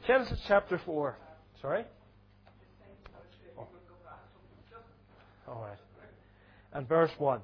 Genesis chapter 4. Sorry? Oh. All right. And verse 1. It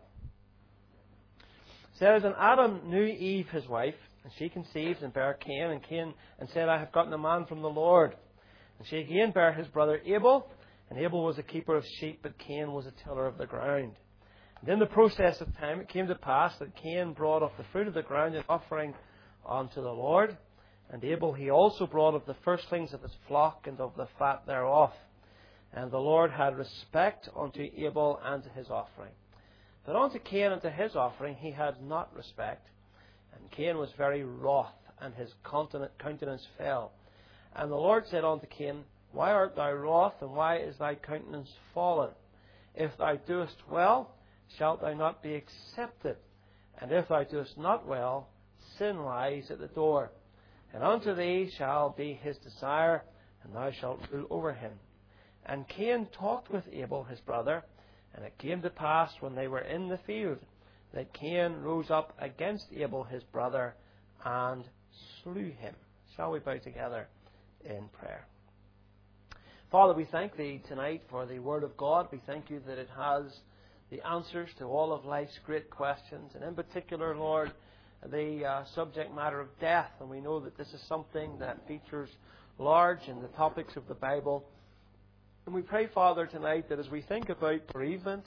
says, And Adam knew Eve his wife, and she conceived and bare Cain, and said, I have gotten a man from the Lord. And she again bare his brother Abel, and Abel was a keeper of sheep, but Cain was a tiller of the ground. And in the process of time it came to pass that Cain brought of the fruit of the ground an offering unto the Lord, and Abel he also brought of the firstlings of his flock and of the fat thereof. And the Lord had respect unto Abel and to his offering. But unto Cain and to his offering he had not respect. And Cain was very wroth, and his countenance fell. And the Lord said unto Cain, Why art thou wroth, and why is thy countenance fallen? If thou doest well, shalt thou not be accepted? And if thou doest not well, sin lies at the door. And unto thee shall be his desire, and thou shalt rule over him. And Cain talked with Abel his brother, and it came to pass when they were in the field, that Cain rose up against Abel his brother, and slew him. Shall we bow together in prayer? Father, we thank Thee tonight for the Word of God. We thank You that it has the answers to all of life's great questions, and in particular, Lord, the subject matter of death. And we know that this is something that features large in the topics of the Bible. And we pray, Father, tonight that as we think about bereavement,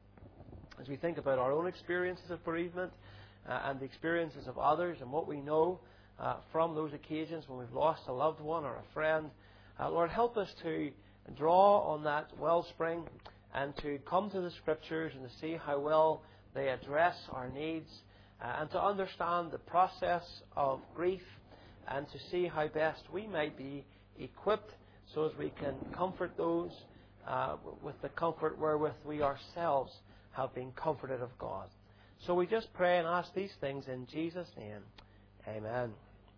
as we think about our own experiences of bereavement and the experiences of others and what we know from those occasions when we've lost a loved one or a friend, Lord, help us to draw on that wellspring and to come to the Scriptures and to see how well they address our needs and to understand the process of grief and to see how best we might be equipped so as we can comfort those with the comfort wherewith we ourselves have been comforted of God. So we just pray and ask these things in Jesus' name. Amen.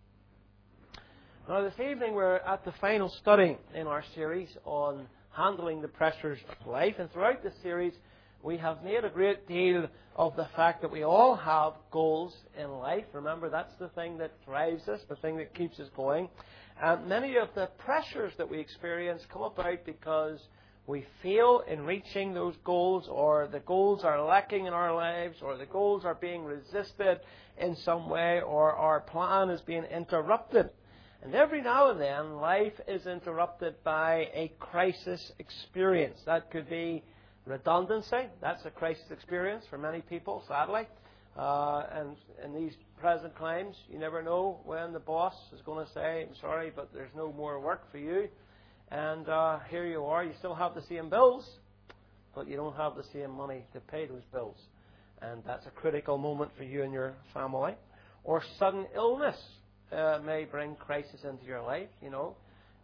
Now this evening we're at the final study in our series on handling the pressures of life. And throughout this series we have made a great deal of the fact that we all have goals in life. Remember, that's the thing that drives us, the thing that keeps us going. And many of the pressures that we experience come about because we fail in reaching those goals, or the goals are lacking in our lives, or the goals are being resisted in some way, or our plan is being interrupted. And every now and then, life is interrupted by a crisis experience. That could be redundancy. That's a crisis experience for many people, sadly. And in these present times, you never know when the boss is going to say, I'm sorry, but there's no more work for you. And here you are, you still have the same bills, but you don't have the same money to pay those bills. And that's a critical moment for you and your family. Or sudden illness may bring crisis into your life, you know.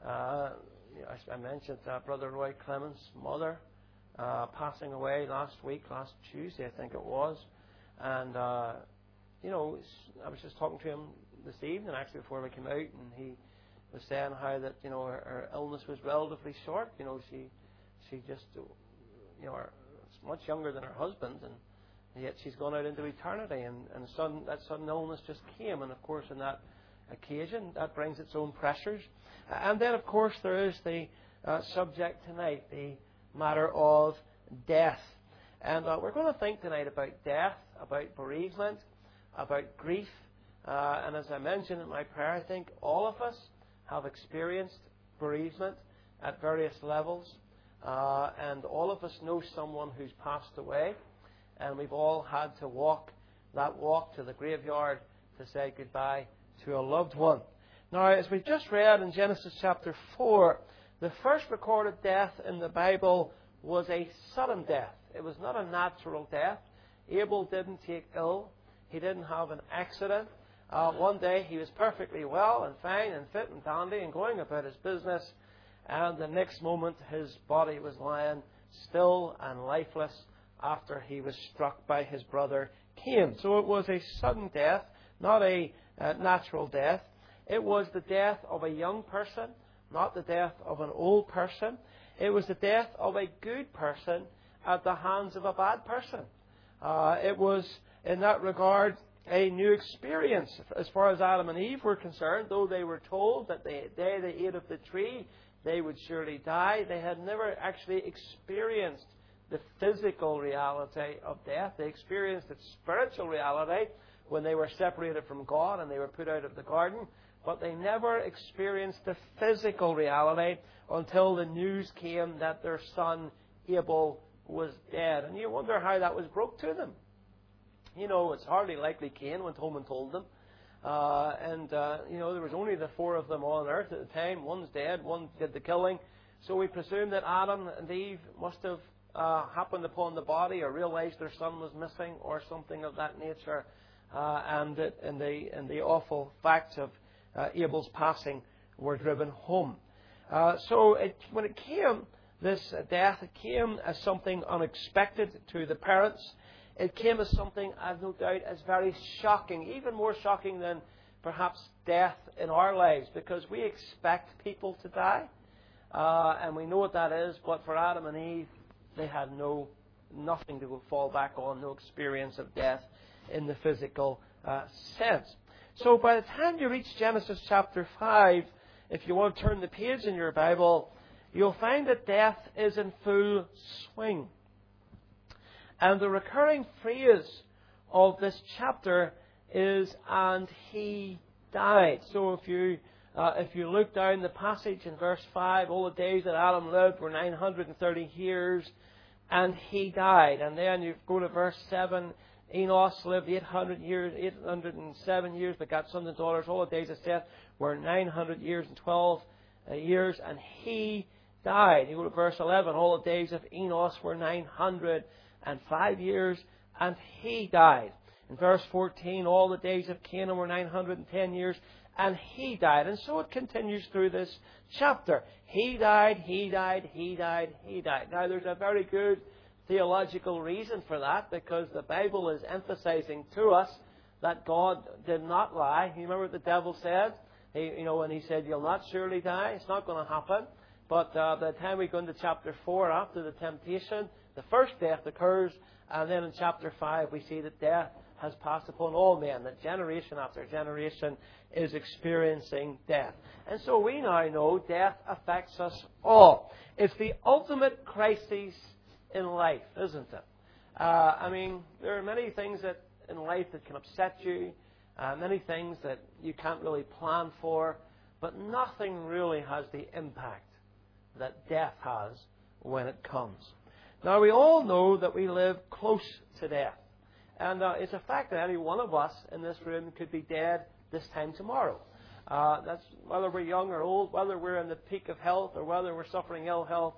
I mentioned Brother Roy Clemens' mother passing away last Tuesday, I think it was. And, you know, I was just talking to him this evening, actually, before we came out, and he was saying how that, you know, her illness was relatively short. You know, she just, you know, is much younger than her husband, and yet she's gone out into eternity, and that sudden illness just came, and of course, on that occasion, that brings its own pressures. And then, of course, there is the subject tonight, the matter of death. And we're going to think tonight about death, about bereavement, about grief. And as I mentioned in my prayer, I think all of us have experienced bereavement at various levels. And all of us know someone who's passed away. And we've all had to walk that walk to the graveyard to say goodbye to a loved one. Now, as we just read in Genesis chapter 4, the first recorded death in the Bible was a sudden death. It was not a natural death. Abel didn't take ill. He didn't have an accident. One day he was perfectly well and fine and fit and dandy and going about his business. And the next moment his body was lying still and lifeless after he was struck by his brother Cain. So it was a sudden death, not a natural death. It was the death of a young person, not the death of an old person. It was the death of a good person at the hands of a bad person. It was, in that regard, a new experience as far as Adam and Eve were concerned. Though they were told that the day they ate of the tree, they would surely die, they had never actually experienced the physical reality of death. They experienced its spiritual reality when they were separated from God and they were put out of the garden. But they never experienced the physical reality until the news came that their son Abel was dead. And you wonder how that was broke to them. You know, it's hardly likely Cain went home and told them. You know, there was only the four of them on earth at the time. One's dead, one did the killing. So we presume that Adam and Eve must have happened upon the body or realized their son was missing or something of that nature. And the awful facts of Abel's passing were driven home. When it came, this death, it came as something unexpected to the parents. It came as something, I've no doubt, as very shocking, even more shocking than perhaps death in our lives, because we expect people to die, and we know what that is. But for Adam and Eve, they had nothing to fall back on, no experience of death in the physical sense. So by the time you reach Genesis chapter 5, if you want to turn the page in your Bible, you'll find that death is in full swing. And the recurring phrase of this chapter is, and he died. So if you look down the passage in verse 5, all the days that Adam lived were 930 years, and he died. And then you go to verse 7, Enos lived 807 years, begat sons and daughters. All the days of Seth were 900 years and 12 years, and he died. You go to verse 11, all the days of Enos were 905 years, and he died. In verse 14, all the days of Canaan were 910 years, and he died. And so it continues through this chapter. He died, he died, he died, he died. Now there's a very good theological reason for that, because the Bible is emphasizing to us that God did not lie. You remember what the devil said? When he said, you'll not surely die, it's not going to happen. But by the time we go into chapter 4, after the temptation, the first death occurs, and then in chapter 5 we see that death has passed upon all men, that generation after generation is experiencing death. And so we now know death affects us all. It's the ultimate crisis in life, isn't it? There are many things that in life that can upset you, many things that you can't really plan for, but nothing really has the impact that death has when it comes. Now, we all know that we live close to death. And it's a fact that any one of us in this room could be dead this time tomorrow. That's whether we're young or old, whether we're in the peak of health or whether we're suffering ill health.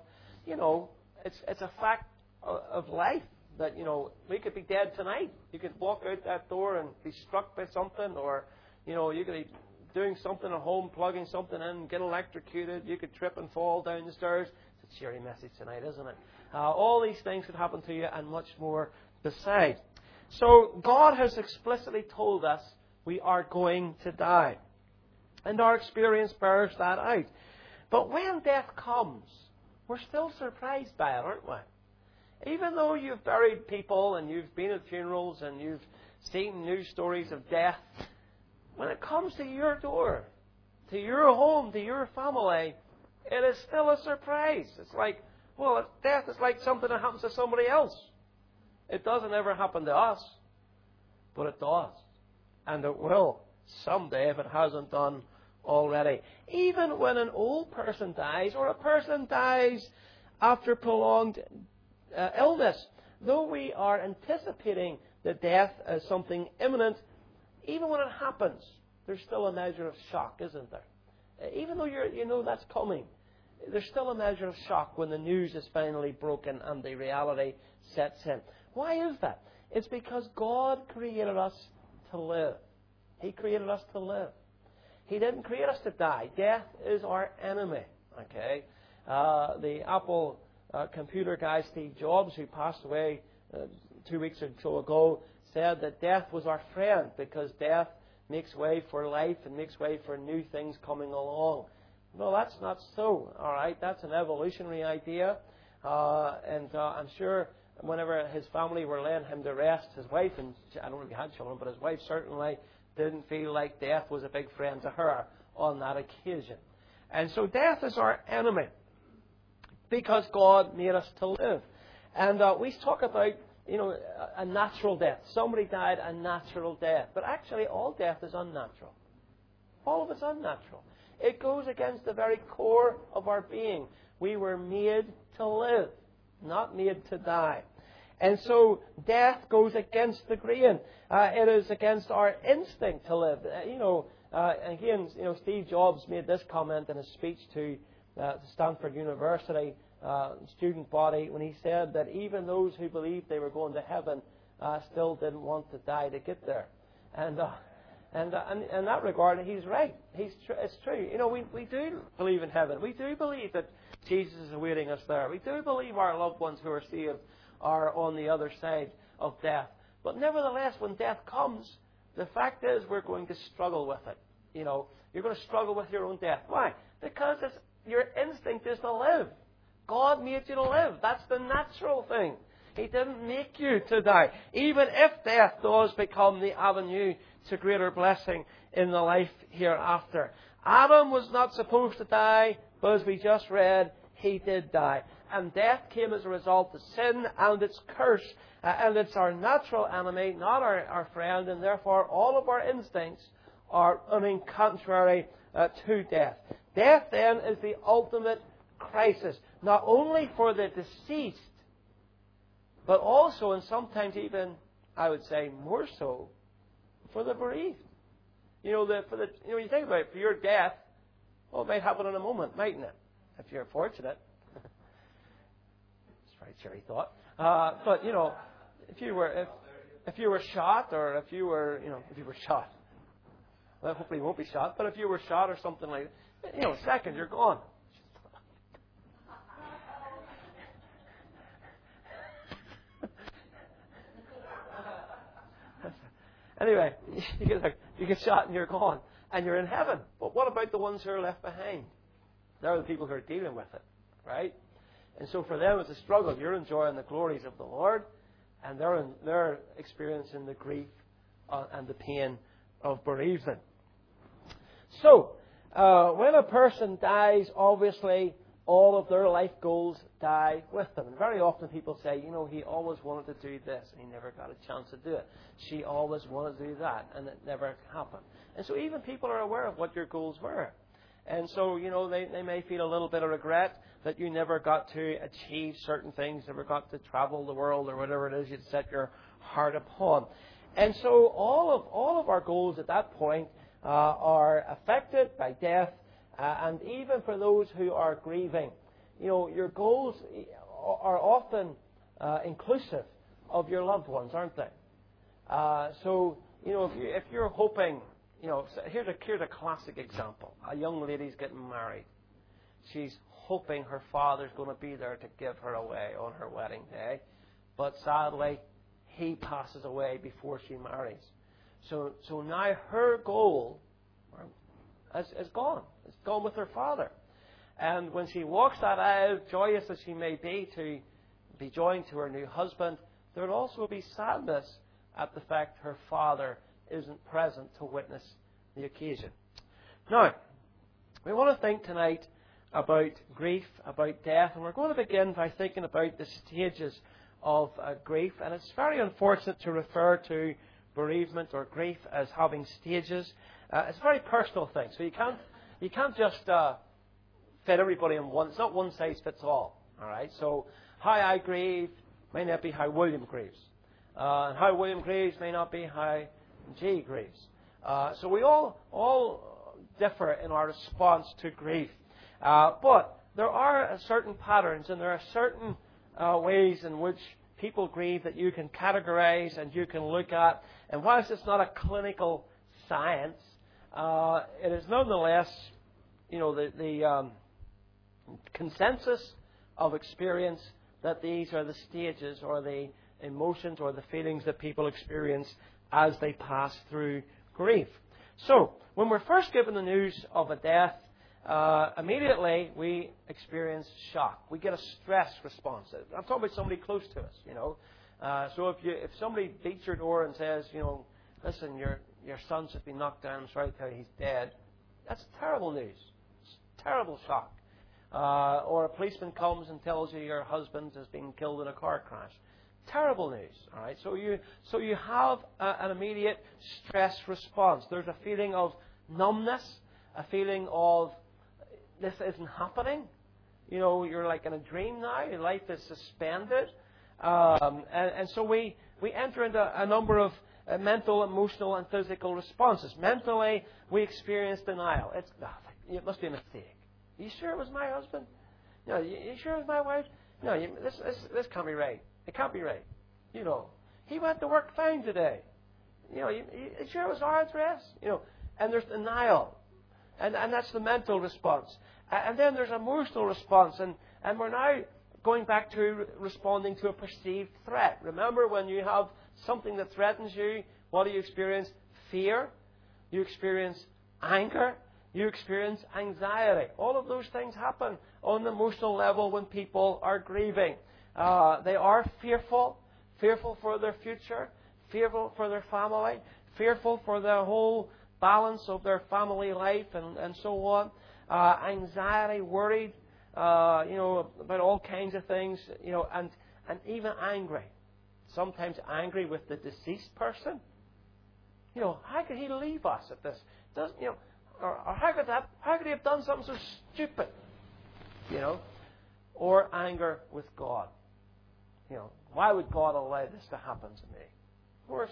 It's a fact of life that, we could be dead tonight. You could walk out that door and be struck by something, or, you could be doing something at home, plugging something in, get electrocuted. You could trip and fall down the stairs. It's a cheery message tonight, isn't it? All these things could happen to you and much more besides. So God has explicitly told us we are going to die. And our experience bears that out. But when death comes, we're still surprised by it, aren't we? Even though you've buried people and you've been at funerals and you've seen news stories of death, when it comes to your door, to your home, to your family, it is still a surprise. It's like, death is like something that happens to somebody else. It doesn't ever happen to us, but it does. And it will someday if it hasn't done already. Even when an old person dies, or a person dies after prolonged illness, though we are anticipating the death as something imminent, even when it happens, there's still a measure of shock, isn't there? Even though you know that's coming, there's still a measure of shock when the news is finally broken and the reality sets in. Why is that? It's because God created us to live. He created us to live. He didn't create us to die. Death is our enemy. Okay? The Apple computer guy, Steve Jobs, who passed away 2 weeks or so ago, said that death was our friend because death makes way for life and makes way for new things coming along. No, that's not so. All right, that's an evolutionary idea, and I'm sure whenever his family were laying him to rest, his wife, and I don't know if he had children, but his wife certainly didn't feel like death was a big friend to her on that occasion. And so death is our enemy because God made us to live. And we talk about, a natural death. Somebody died a natural death. But actually all death is unnatural. All of it's unnatural. It goes against the very core of our being. We were made to live, not made to die. And so death goes against the grain. It is against our instinct to live. Again, Steve Jobs made this comment in his speech to Stanford University student body when he said that even those who believed they were going to heaven still didn't want to die to get there. And in that regard, he's right. It's true. We do believe in heaven. We do believe that Jesus is awaiting us there. We do believe our loved ones who are saved are on the other side of death. But nevertheless, when death comes, the fact is we're going to struggle with it. You're going to struggle with your own death. Why? Because your instinct is to live. God made you to live. That's the natural thing. He didn't make you to die. Even if death does become the avenue to greater blessing in the life hereafter. Adam was not supposed to die, but as we just read, he did die. And death came as a result of sin and its curse. And it's our natural enemy, not our friend, and therefore all of our instincts are running contrary to death. Death then is the ultimate crisis, not only for the deceased, but also, and sometimes even, I would say, more so, for the bereaved. When you think about it, for your death, it might happen in a moment, mightn't it? If you're fortunate. It's a very cheery thought. But if you were shot, or if you were shot, well, hopefully you won't be shot. But if you were shot or something like that, a second, you're gone. Anyway, you get shot and you're gone, and you're in heaven. But what about the ones who are left behind? They're the people who are dealing with it, right? And so for them, it's a struggle. You're enjoying the glories of the Lord, and they're experiencing the grief and the pain of bereavement. So, when a person dies, obviously, all of their life goals die with them. And very often people say, he always wanted to do this, and he never got a chance to do it. She always wanted to do that, and it never happened. And so even people are aware of what your goals were. And so, they may feel a little bit of regret that you never got to achieve certain things, never got to travel the world or whatever it is you'd set your heart upon. And so all of our goals at that point are affected by death. And even for those who are grieving, your goals are often inclusive of your loved ones, aren't they? So, if you're hoping, here's a classic example. A young lady's getting married. She's hoping her father's going to be there to give her away on her wedding day. But sadly, he passes away before she marries. So now her goal is gone. It's gone with her father. And when she walks that aisle, joyous as she may be to be joined to her new husband, there will also be sadness at the fact her father isn't present to witness the occasion. Now, we want to think tonight about grief, about death, and we're going to begin by thinking about the stages of grief. And it's very unfortunate to refer to bereavement or grief as having stages. It's a very personal thing, so you can't just fit everybody in one. It's not one size fits all. All right. So how I grieve may not be how William grieves, and how William grieves may not be how G grieves. So we all differ in our response to grief, but there are certain patterns and there are certain ways in which people grieve that you can categorize and you can look at. And whilst it's not a clinical science, it is nonetheless, the consensus of experience that these are the stages or the emotions or the feelings that people experience as they pass through grief. So, when we're first given the news of a death, immediately we experience shock. We get a stress response. I'm talking about somebody close to us, you know. So if somebody beats your door and says, you know, listen, your son's just been knocked down, I'm sorry to tell you he's dead, that's terrible news. It's terrible shock. Or a policeman comes and tells you your husband has been killed in a car crash. Terrible news. All right. So you have an immediate stress response. There's a feeling of numbness, a feeling of this isn't happening. You know, you're like in a dream now. Your life is suspended, and so we enter into a number of mental, emotional, and physical responses. Mentally, we experience denial. It must be a mistake. Are you sure it was my husband? No, you sure it was my wife? No, this can't be right. It can't be right. You know, he went to work fine today. You know, you sure it was our address? You know, and there's denial. And that's the mental response. And then there's emotional response. And we're now going back to responding to a perceived threat. Remember, when you have something that threatens you, what do you experience? Fear. You experience anger. You experience anxiety. All of those things happen on the emotional level when people are grieving. They are fearful for their future, fearful for their family, fearful for the whole balance of their family life and so on. Anxiety, worried, about all kinds of things, and even angry. Sometimes angry with the deceased person. How could he leave us at this? Or how could he have done something so stupid? Or anger with God. Why would God allow this to happen to me? Of course,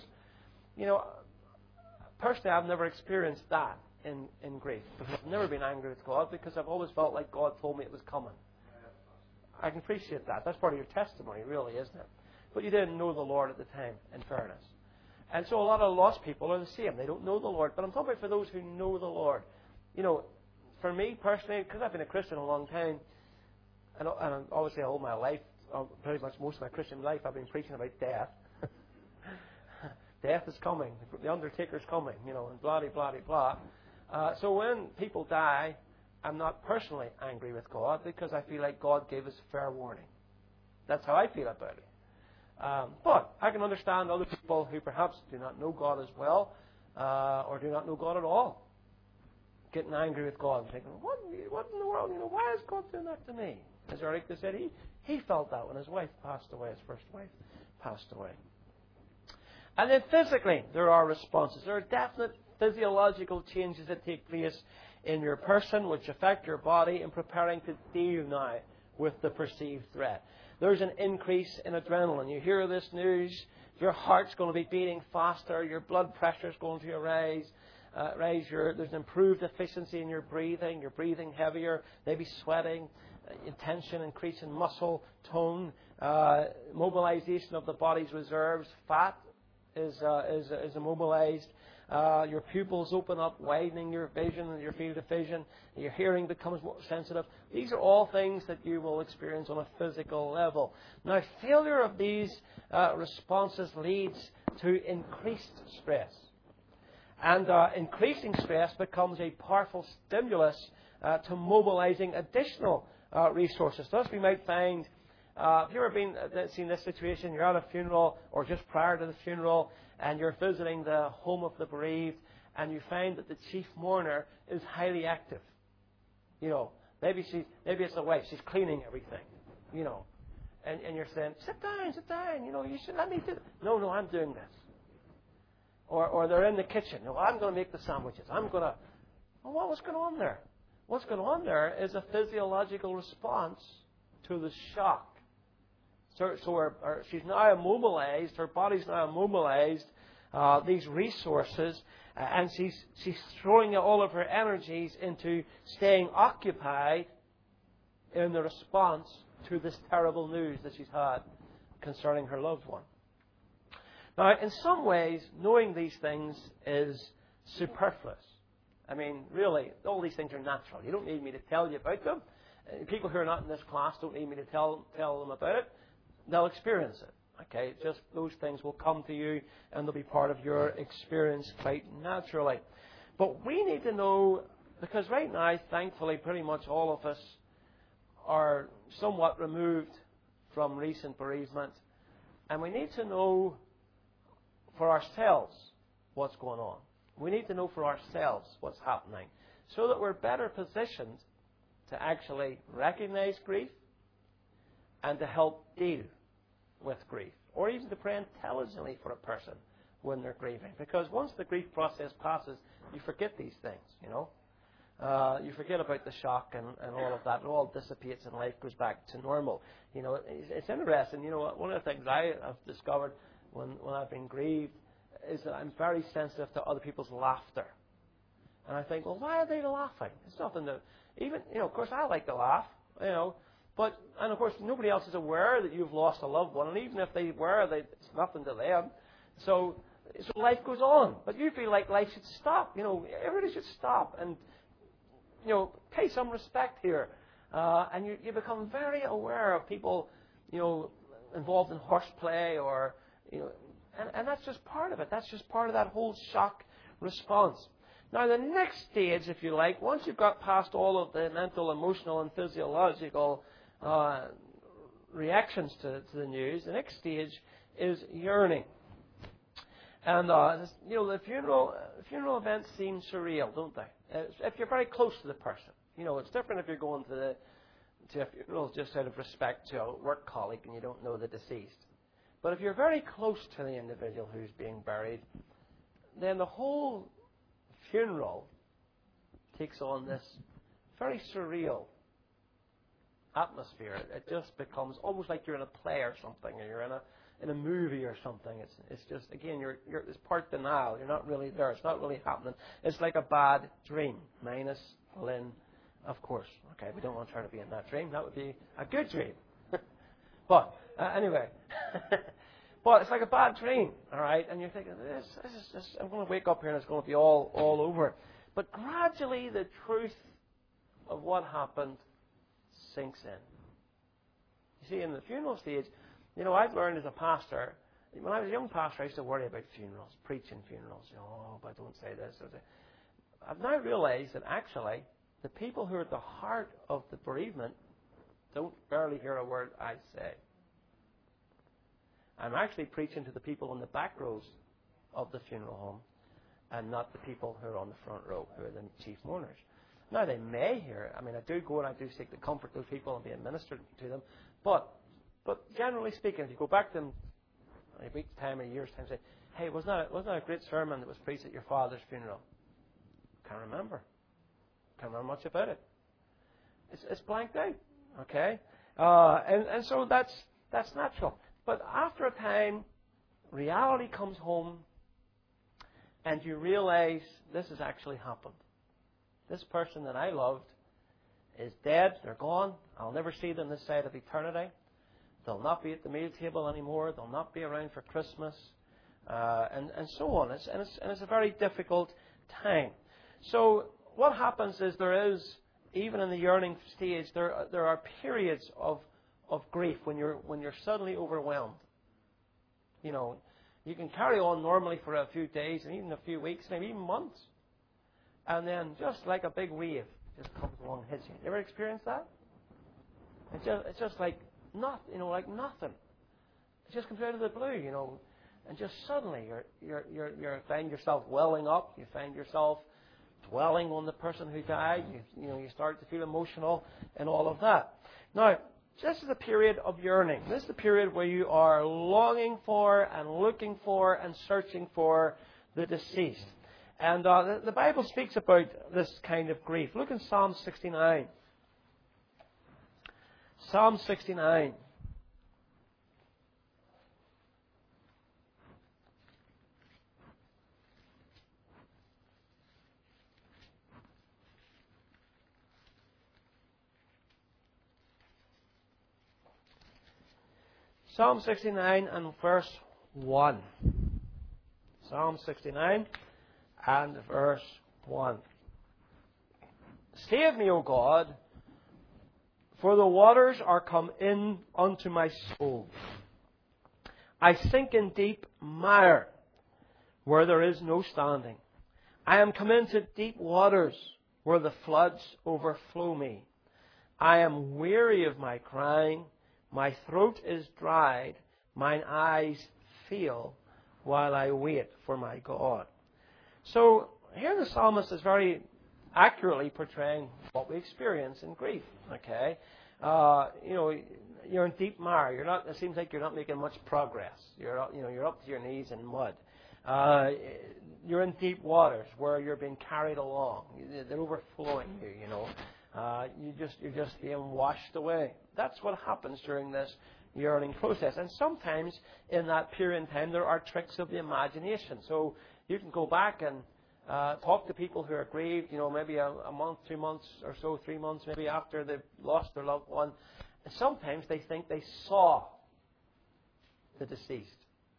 personally, I've never experienced that in grief. Because I've never been angry with God, because I've always felt like God told me it was coming. I can appreciate that. That's part of your testimony, really, isn't it? But you didn't know the Lord at the time, in fairness. And so a lot of lost people are the same. They don't know the Lord. But I'm talking about for those who know the Lord. For me personally, because I've been a Christian a long time, and obviously all my life, pretty much most of my Christian life, I've been preaching about death. Death is coming. The Undertaker's coming, and blah, blah, blah, blah. So when people die, I'm not personally angry with God, because I feel like God gave us fair warning. That's how I feel about it. But I can understand other people who perhaps do not know God as well, or do not know God at all, getting angry with God and thinking, what in the world, why is God doing that to me? As Eric said, he felt that when his wife passed away, his first wife passed away. And then physically, there are responses. There are definite physiological changes that take place in your person, which affect your body in preparing to deal now with the perceived threat. There's an increase in adrenaline. You hear this news, your heart's going to be beating faster, your blood pressure's going to rise. There's an improved efficiency in your breathing. You're breathing heavier, maybe sweating, tension, increase in muscle tone, mobilization of the body's reserves. Fat is immobilized. Your pupils open up, widening your vision and your field of vision. Your hearing becomes more sensitive. These are all things that you will experience on a physical level. Now, failure of these responses leads to increased stress. And increasing stress becomes a powerful stimulus to mobilizing additional resources. Thus, we might find, have you ever seen this situation? You're at a funeral, or just prior to the funeral, and you're visiting the home of the bereaved, and you find that the chief mourner is highly active. Maybe it's the wife. She's cleaning everything. And you're saying, sit down. You should let me do it. No, I'm doing this. Or they're in the kitchen. I'm going to make the sandwiches. What's going on there? What's going on there is a physiological response to the shock. So she's now immobilized. Her body's now immobilized. These resources, and she's throwing all of her energies into staying occupied in the response to this terrible news that she's had concerning her loved one. Now, in some ways, knowing these things is superfluous. I mean, really, all these things are natural. You don't need me to tell you about them. People who are not in this class don't need me to tell them about it. They'll experience it. Okay, just those things will come to you, and they'll be part of your experience quite naturally. But we need to know Because right now, thankfully, pretty much all of us are somewhat removed from recent bereavement. And we need to know for ourselves what's going on. We need to know for ourselves what's happening so that we're better positioned to actually recognize grief and to help deal with grief, or even to pray intelligently for a person when they're grieving. Because once the grief process passes, you forget these things, you know. You forget about the shock and all of that. It all dissipates and life goes back to normal. You know, it's interesting. You know, one of the things I have discovered when I've been grieved is that I'm very sensitive to other people's laughter. And I think, well, why are they laughing? It's nothing to, even, you know, of course I like to laugh, you know, and of course nobody else is aware that you've lost a loved one, and even if they were, it's nothing to them. So life goes on. But you feel like life should stop, you know, everybody should stop and, you know, pay some respect here. And you become very aware of people, you know, involved in horseplay or, you know, and that's just part of it. That's just part of that whole shock response. Now, the next stage, if you like, once you've got past all of the mental, emotional, and physiological reactions to the news, the next stage is yearning. And, you know, the funeral events seem surreal, don't they? If you're very close to the person. You know, it's different if you're going to a funeral just out of respect to a work colleague and you don't know the deceased. But if you're very close to the individual who's being buried, then the whole funeral takes on this very surreal atmosphere. It just becomes almost like you're in a play or something, or you're in a movie or something. It's just, again, it's part denial. You're not really there. It's not really happening. It's like a bad dream, minus Lynn, of course. Okay, we don't want her to be in that dream. That would be a good dream. But anyway, but it's like a bad dream, all right? And you're thinking, this is just, I'm going to wake up here and it's going to be all over. But gradually the truth of what happened sinks in. You see, in the funeral stage, you know, I've learned as a pastor, when I was a young pastor, I used to worry about funerals, preaching funerals. You know, oh, but don't say this. I've now realized that actually the people who are at the heart of the bereavement don't barely hear a word I say. I'm actually preaching to the people in the back rows of the funeral home and not the people who are on the front row, who are the chief mourners. Now, they may hear it. I mean, I do go and I do seek to comfort those people and be administered to them. But generally speaking, if you go back to them a week's time or a year's time and say, hey, wasn't that a great sermon that was preached at your father's funeral? Can't remember. Can't remember much about it. It's blanked out. Okay? And so that's natural. But after a time, reality comes home and you realize this has actually happened. This person that I loved is dead. They're gone. I'll never see them this side of eternity. They'll not be at the meal table anymore. They'll not be around for Christmas, and so on. It's a very difficult time. So what happens is there is, even in the yearning stage, there are periods of grief when you're suddenly overwhelmed. You know, you can carry on normally for a few days and even a few weeks, maybe even months, and then just like a big wave just comes along and hits you. You ever experienced that? It's just like like nothing. It just comes out of the blue, you know, and just suddenly you find yourself welling up. You find yourself dwelling on the person who died. You start to feel emotional and all of that. Now, this is a period of yearning. This is the period where you are longing for and looking for and searching for the deceased. And the Bible speaks about this kind of grief. Look in Psalm 69. Psalm 69. Psalm 69 and verse 1. Psalm 69 and verse 1. Save me, O God, for the waters are come in unto my soul. I sink in deep mire, where there is no standing. I am come into deep waters, where the floods overflow me. I am weary of my crying. My throat is dried. Mine eyes fail while I wait for my God. So here the psalmist is very accurately portraying what we experience in grief. Okay, you're in deep mire. It seems like you're not making much progress. You're up to your knees in mud. You're in deep waters where you're being carried along. They're overflowing you. You're just being washed away. That's what happens during this yearning process. And sometimes in that period in time, there are tricks of the imagination. So you can go back and talk to people who are grieved, maybe a month, 2 months or so, 3 months maybe after they've lost their loved one. And sometimes they think they saw the deceased.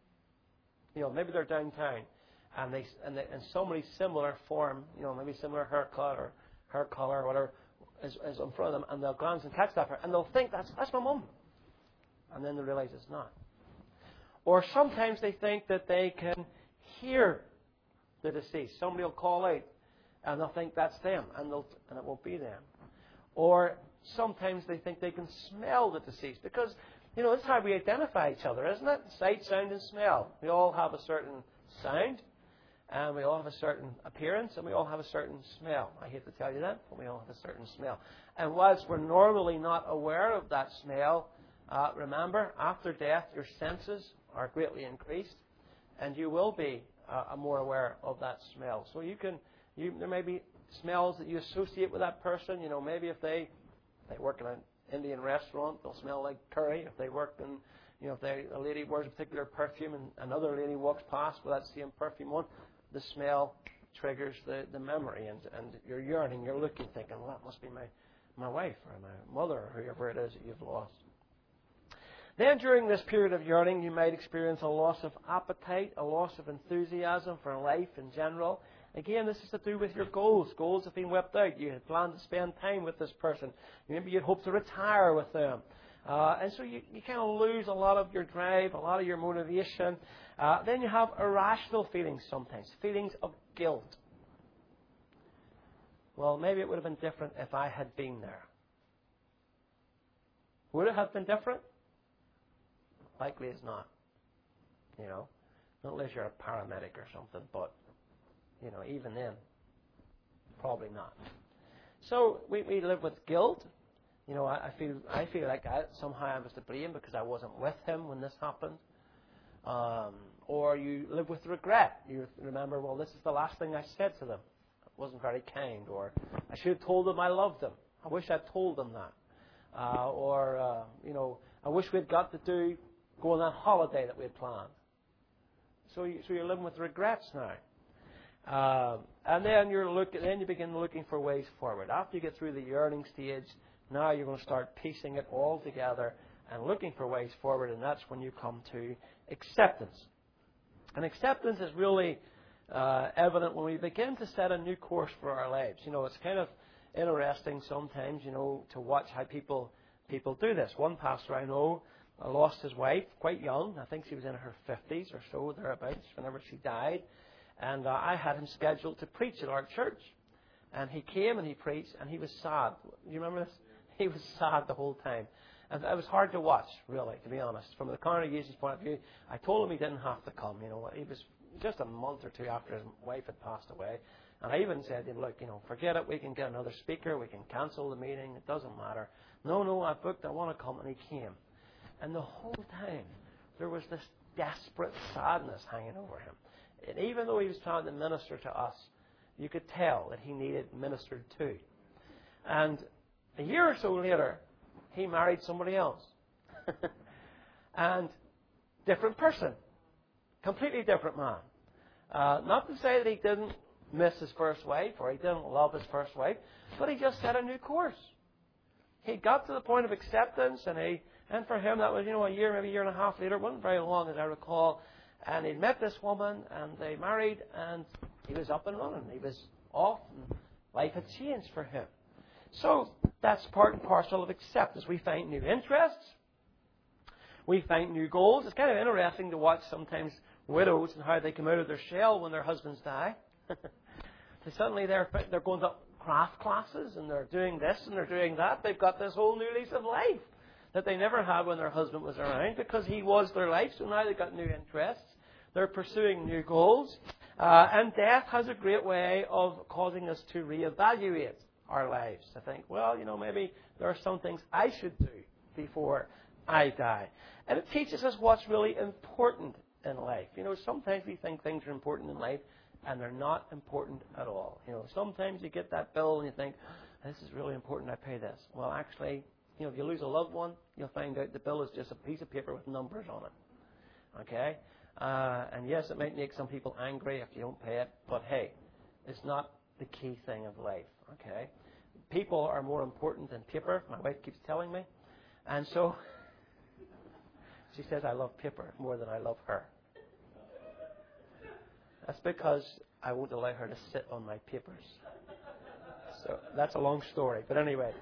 Maybe they're downtown and somebody similar form, maybe similar haircut or hair color or whatever is in front of them, and they'll glance and catch that person, and they'll think that's my mum. And then they realize it's not. Or sometimes they think that they can hear the deceased. Somebody will call out, and they'll think that's them, and it won't be them. Or sometimes they think they can smell the deceased, because that's how we identify each other, isn't it? Sight, sound, and smell. We all have a certain sound, and we all have a certain appearance, and we all have a certain smell. I hate to tell you that, but we all have a certain smell. And whilst we're normally not aware of that smell, remember, after death, your senses are greatly increased, and you will be more aware of that smell. So there may be smells that you associate with that person. Maybe if they work in an Indian restaurant, they'll smell like curry. If they work in, if a lady wears a particular perfume and another lady walks past with that same perfume on, the smell triggers the memory, and you're yearning, you're looking, thinking, well, that must be my wife or my mother or whoever it is that you've lost. Then during this period of yearning, you might experience a loss of appetite, a loss of enthusiasm for life in general. Again, this is to do with your goals. Goals have been whipped out. You had planned to spend time with this person. Maybe you'd hoped to retire with them. And so you kind of lose a lot of your drive, a lot of your motivation. Then you have irrational feelings sometimes, feelings of guilt. Well, maybe it would have been different if I had been there. Would it have been different? Likely it's not. Not unless you're a paramedic or something, but, even then, probably not. So we live with guilt. I feel like somehow I was to blame because I wasn't with him when this happened. Or you live with regret. You remember, well, this is the last thing I said to them. It wasn't very kind. Or I should have told them I loved them. I wish I'd told them that. I wish we'd got to go on that holiday that we had planned. So you're living with regrets now. And then you begin looking for ways forward. After you get through the yearning stage, now you're going to start piecing it all together and looking for ways forward, and that's when you come to acceptance. And acceptance is really evident when we begin to set a new course for our lives. It's kind of interesting sometimes, to watch how people do this. One pastor I know lost his wife quite young. I think she was in her 50s or so, thereabouts, whenever she died. And I had him scheduled to preach at our church. And he came and he preached, and he was sad. You remember this? He was sad the whole time. And it was hard to watch, really, to be honest. From the congregation's point of view, I told him he didn't have to come. He was just a month or two after his wife had passed away. And I even said to him, look, forget it. We can get another speaker. We can cancel the meeting. It doesn't matter. No, I booked. I want to come. And he came. And the whole time, there was this desperate sadness hanging over him. And even though he was trying to minister to us, you could tell that he needed ministered to. And a year or so later, he married somebody else. And different person. Completely different man. Not to say that he didn't miss his first wife or he didn't love his first wife, but he just set a new course. He got to the point of acceptance, and for him that was, a year, maybe a year and a half later. It wasn't very long, as I recall. And he met this woman, and they married, and he was up and running. He was off, and life had changed for him. So that's part and parcel of acceptance. We find new interests. We find new goals. It's kind of interesting to watch sometimes widows and how they come out of their shell when their husbands die. So suddenly they're going to craft classes, and they're doing this and they're doing that. They've got this whole new lease of life that they never had when their husband was around, because he was their life. So now they've got new interests. They're pursuing new goals. And death has a great way of causing us to reevaluate our lives. To think, well, maybe there are some things I should do before I die. And it teaches us what's really important in life. Sometimes we think things are important in life, and they're not important at all. Sometimes you get that bill and you think, this is really important, I pay this. Well, actually, if you lose a loved one, you'll find out the bill is just a piece of paper with numbers on it. Okay? And yes, it might make some people angry if you don't pay it, but hey, it's not the key thing of life. Okay? People are more important than paper, my wife keeps telling me. And so, she says I love paper more than I love her. That's because I won't allow her to sit on my papers. So that's a long story. But anyway.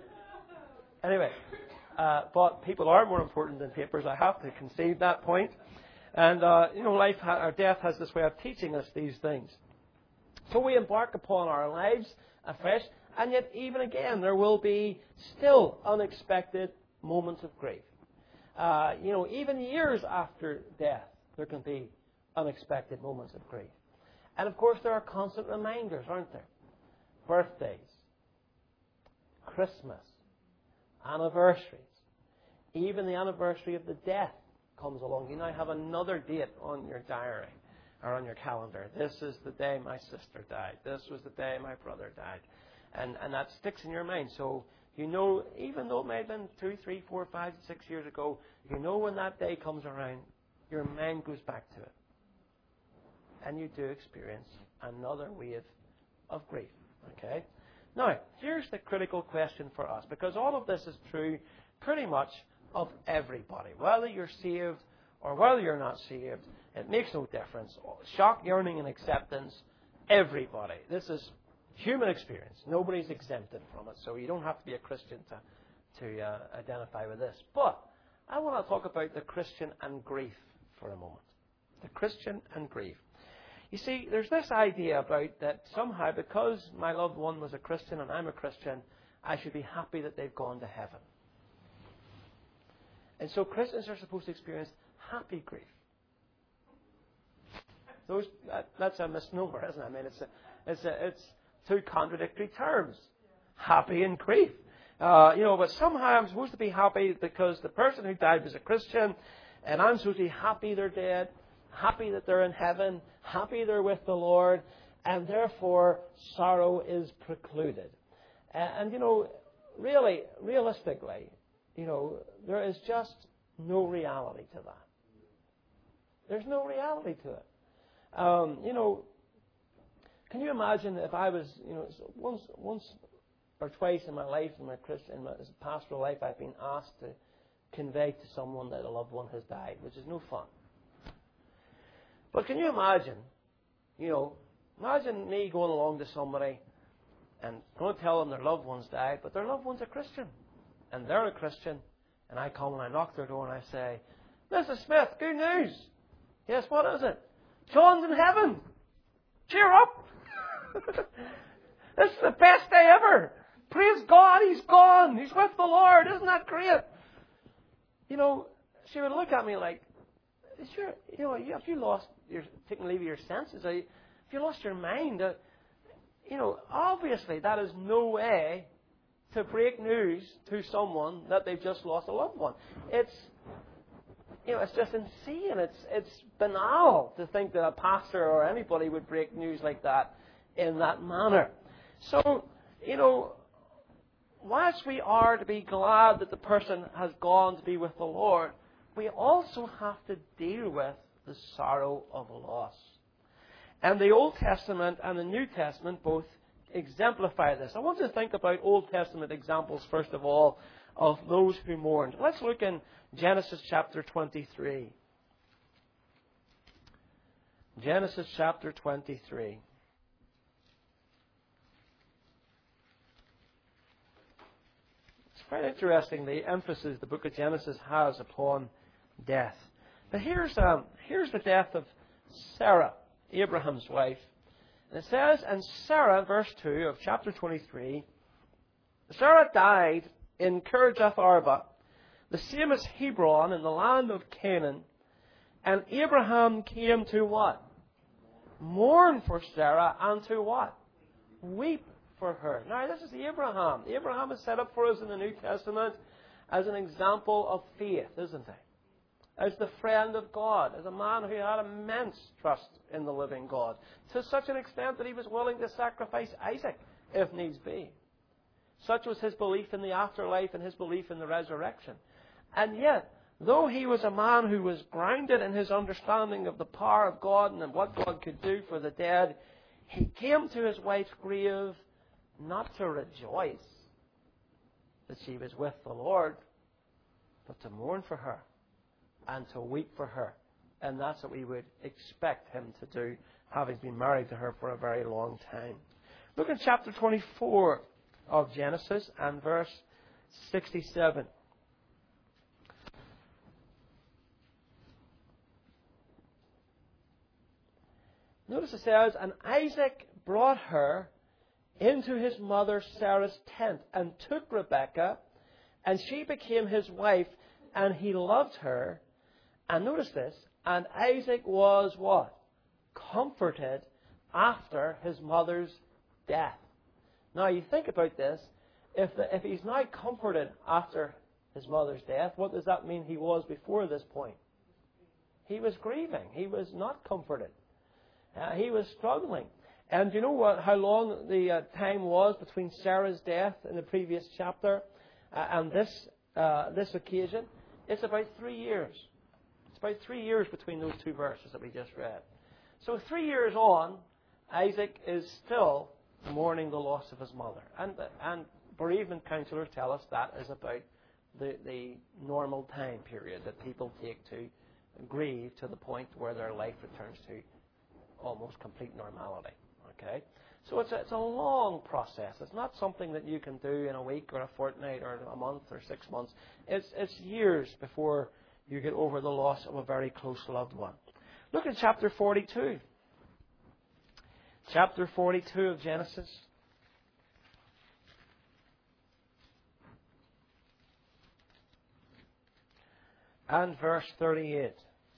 But people are more important than papers. I have to concede that point. And, life, our death has this way of teaching us these things. So we embark upon our lives afresh. And yet, even again, there will be still unexpected moments of grief. Even years after death, there can be unexpected moments of grief. And of course, there are constant reminders, aren't there? Birthdays, Christmas, anniversaries. Even the anniversary of the death comes along. You now have another date on your diary or on your calendar. This is the day my sister died. This was the day my brother died. And that sticks in your mind. So, even though it may have been 2, 3, 4, 5, 6 years ago, when that day comes around, your mind goes back to it. And you do experience another wave of grief. Okay? Now, here's the critical question for us, because all of this is true pretty much of everybody. Whether you're saved or whether you're not saved, it makes no difference. Shock, yearning, and acceptance, everybody. This is human experience. Nobody's exempted from it, so you don't have to be a Christian to identify with this. But I want to talk about the Christian and grief for a moment. The Christian and grief. You see, there's this idea about that somehow, because my loved one was a Christian and I'm a Christian, I should be happy that they've gone to heaven. And so Christians are supposed to experience happy grief. That's a misnomer, isn't it? I mean, it's two contradictory terms, happy and grief. But somehow I'm supposed to be happy because the person who died was a Christian, and I'm supposed to be happy they're dead, happy that they're in heaven, happy they're with the Lord, and therefore sorrow is precluded. And really, realistically, there is just no reality to that. There's no reality to it. Can you imagine if I was, once or twice in my life, in my pastoral life, I've been asked to convey to someone that a loved one has died, which is no fun. But can you imagine, imagine me going along to somebody and going to tell them their loved one's died, but their loved one's a Christian, and they're a Christian, and I come and I knock their door and I say, Mrs. Smith, good news. Yes, what is it? John's in heaven. Cheer up. This is the best day ever. Praise God, he's gone. He's with the Lord. Isn't that great? She would look at me like, have you lost taken leave of your senses? Have you lost your mind? Obviously that is no way to break news to someone that they've just lost a loved one. It's just insane. It's banal to think that a pastor or anybody would break news like that in that manner. So, whilst we are to be glad that the person has gone to be with the Lord, we also have to deal with the sorrow of loss. And the Old Testament and the New Testament both exemplify this. I want to think about Old Testament examples, first of all, of those who mourned. Let's look in Genesis chapter 23. Genesis chapter 23. It's quite interesting the emphasis the book of Genesis has upon death. But here's the death of Sarah, Abraham's wife. And it says, and Sarah, verse 2 of chapter 23, Sarah died in Kirjath Arba, the same as Hebron in the land of Canaan. And Abraham came to what? Mourn for Sarah, and to what? Weep for her. Now, this is Abraham. Abraham is set up for us in the New Testament as an example of faith, isn't he? As the friend of God, as a man who had immense trust in the living God, to such an extent that he was willing to sacrifice Isaac, if needs be. Such was his belief in the afterlife and his belief in the resurrection. And yet, though he was a man who was grounded in his understanding of the power of God and what God could do for the dead, he came to his wife's grave not to rejoice that she was with the Lord, but to mourn for her and to weep for her. And that's what we would expect him to do, having been married to her for a very long time. Look at chapter 24 of Genesis and verse 67. Notice it says, and Isaac brought her into his mother Sarah's tent and took Rebekah, and she became his wife, and he loved her. And notice this, and Isaac was what? Comforted after his mother's death. Now you think about this, if he's now comforted after his mother's death, what does that mean he was before this point? He was grieving. He was not comforted. He was struggling. And do you know how long the time was between Sarah's death in the previous chapter and this occasion? It's about 3 years. It's about 3 years between those two verses that we just read. So 3 years on, Isaac is still mourning the loss of his mother. And bereavement counselors tell us that is about the normal time period that people take to grieve to the point where their life returns to almost complete normality. Okay? So it's a long process. It's not something that you can do in a week or a fortnight or a month or 6 months. It's years before you get over the loss of a very close loved one. Look at chapter 42. Chapter 42 of Genesis. And verse 38.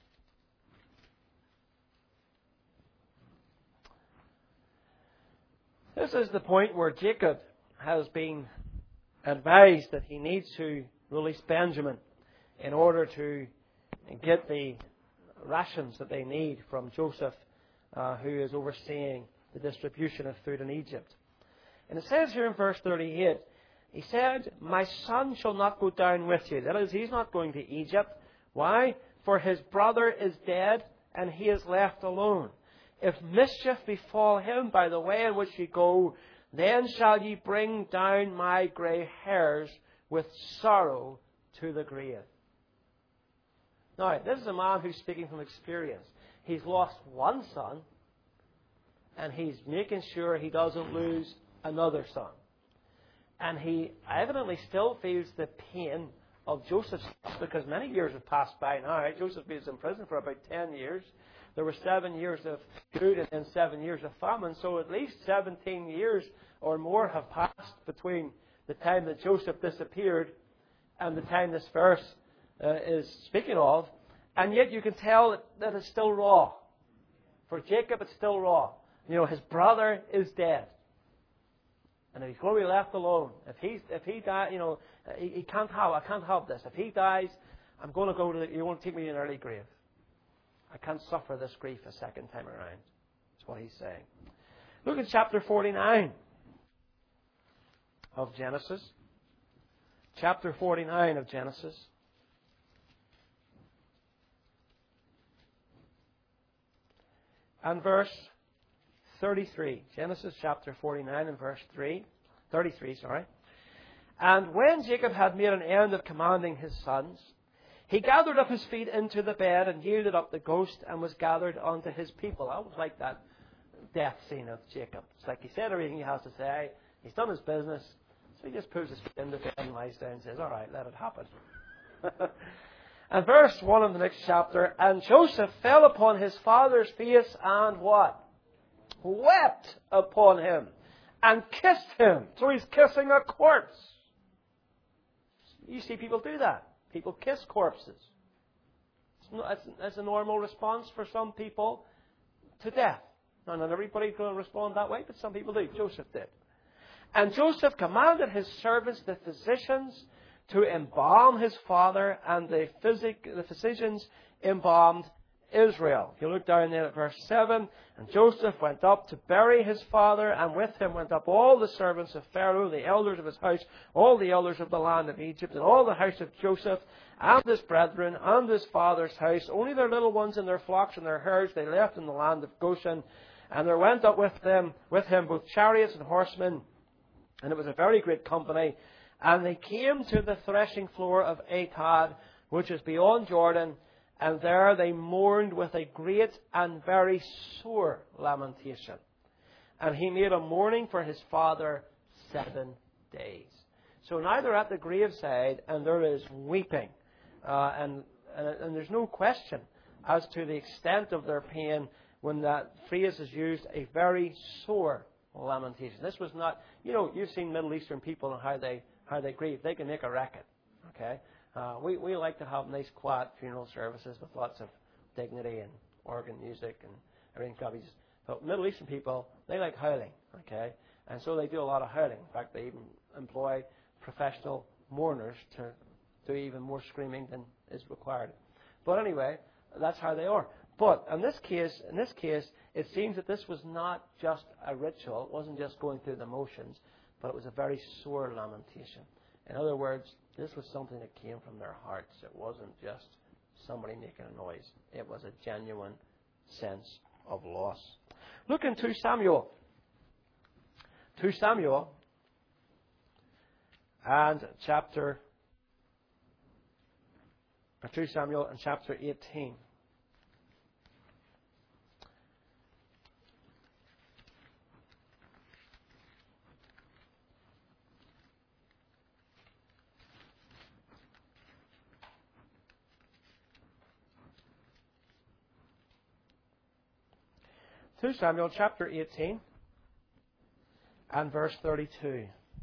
This is the point where Jacob has been advised that he needs to release Benjamin in order to get the rations that they need from Joseph, who is overseeing the distribution of food in Egypt. And it says here in verse 38, he said, my son shall not go down with you. That is, he's not going to Egypt. Why? For his brother is dead, and he is left alone. If mischief befall him by the way in which ye go, then shall ye bring down my grey hairs with sorrow to the grave. Now, this is a man who's speaking from experience. He's lost one son, and he's making sure he doesn't lose another son. And he evidently still feels the pain of Joseph's loss, because many years have passed by now. Joseph was in prison for about 10 years. There were 7 years of food and 7 years of famine. So at least 17 years or more have passed between the time that Joseph disappeared and the time this verse is speaking of. And yet you can tell that it's still raw. For Jacob, it's still raw. You know, his brother is dead. And if he's going to be left alone, if he dies, you know, I can't have this. If he dies, I'm going to go to you won't take me to an early grave. I can't suffer this grief a second time around. That's what he's saying. Look at chapter 49 of Genesis. Chapter 49 of Genesis. And verse 33. Genesis chapter 49 and verse 33. And when Jacob had made an end of commanding his sons, he gathered up his feet into the bed and yielded up the ghost and was gathered unto his people. I always like that death scene of Jacob. It's like he said everything he has to say. He's done his business. So he just puts his feet in the bed and lies down and says, all right, let it happen. And verse 1 of the next chapter, and Joseph fell upon his father's face and what? wept upon him and kissed him. So he's kissing a corpse. You see people do that. People kiss corpses. It's a normal response for some people to death. Now, not everybody will respond that way, but some people do. Joseph did. And Joseph commanded his servants, the physicians, to embalm his father, and the physicians embalmed Israel. If you look down there at verse 7, and Joseph went up to bury his father, and with him went up all the servants of Pharaoh, the elders of his house, all the elders of the land of Egypt, and all the house of Joseph, and his brethren, and his father's house. Only their little ones and their flocks and their herds they left in the land of Goshen. And there went up with him both chariots and horsemen, and it was a very great company. And they came to the threshing floor of Atad, which is beyond Jordan, and there they mourned with a great and very sore lamentation. And he made a mourning for his father 7 days. So now they're at the graveside, and there is weeping. And there's no question as to the extent of their pain when that phrase is used, a very sore lamentation. This was not, you've seen Middle Eastern people and how they grieve. They can make a racket. Okay? We like to have nice, quiet funeral services with lots of dignity and organ music and everything. But Middle Eastern people, they like howling. Okay? And so they do a lot of howling. In fact, they even employ professional mourners to do even more screaming than is required. But anyway, that's how they are. But in this case, it seems that this was not just a ritual. It wasn't just going through the motions, but it was a very sore lamentation. In other words, this was something that came from their hearts. It wasn't just somebody making a noise. It was a genuine sense of loss. Look in 2 Samuel. 2 Samuel and chapter 18. Samuel chapter 18 and verse 32.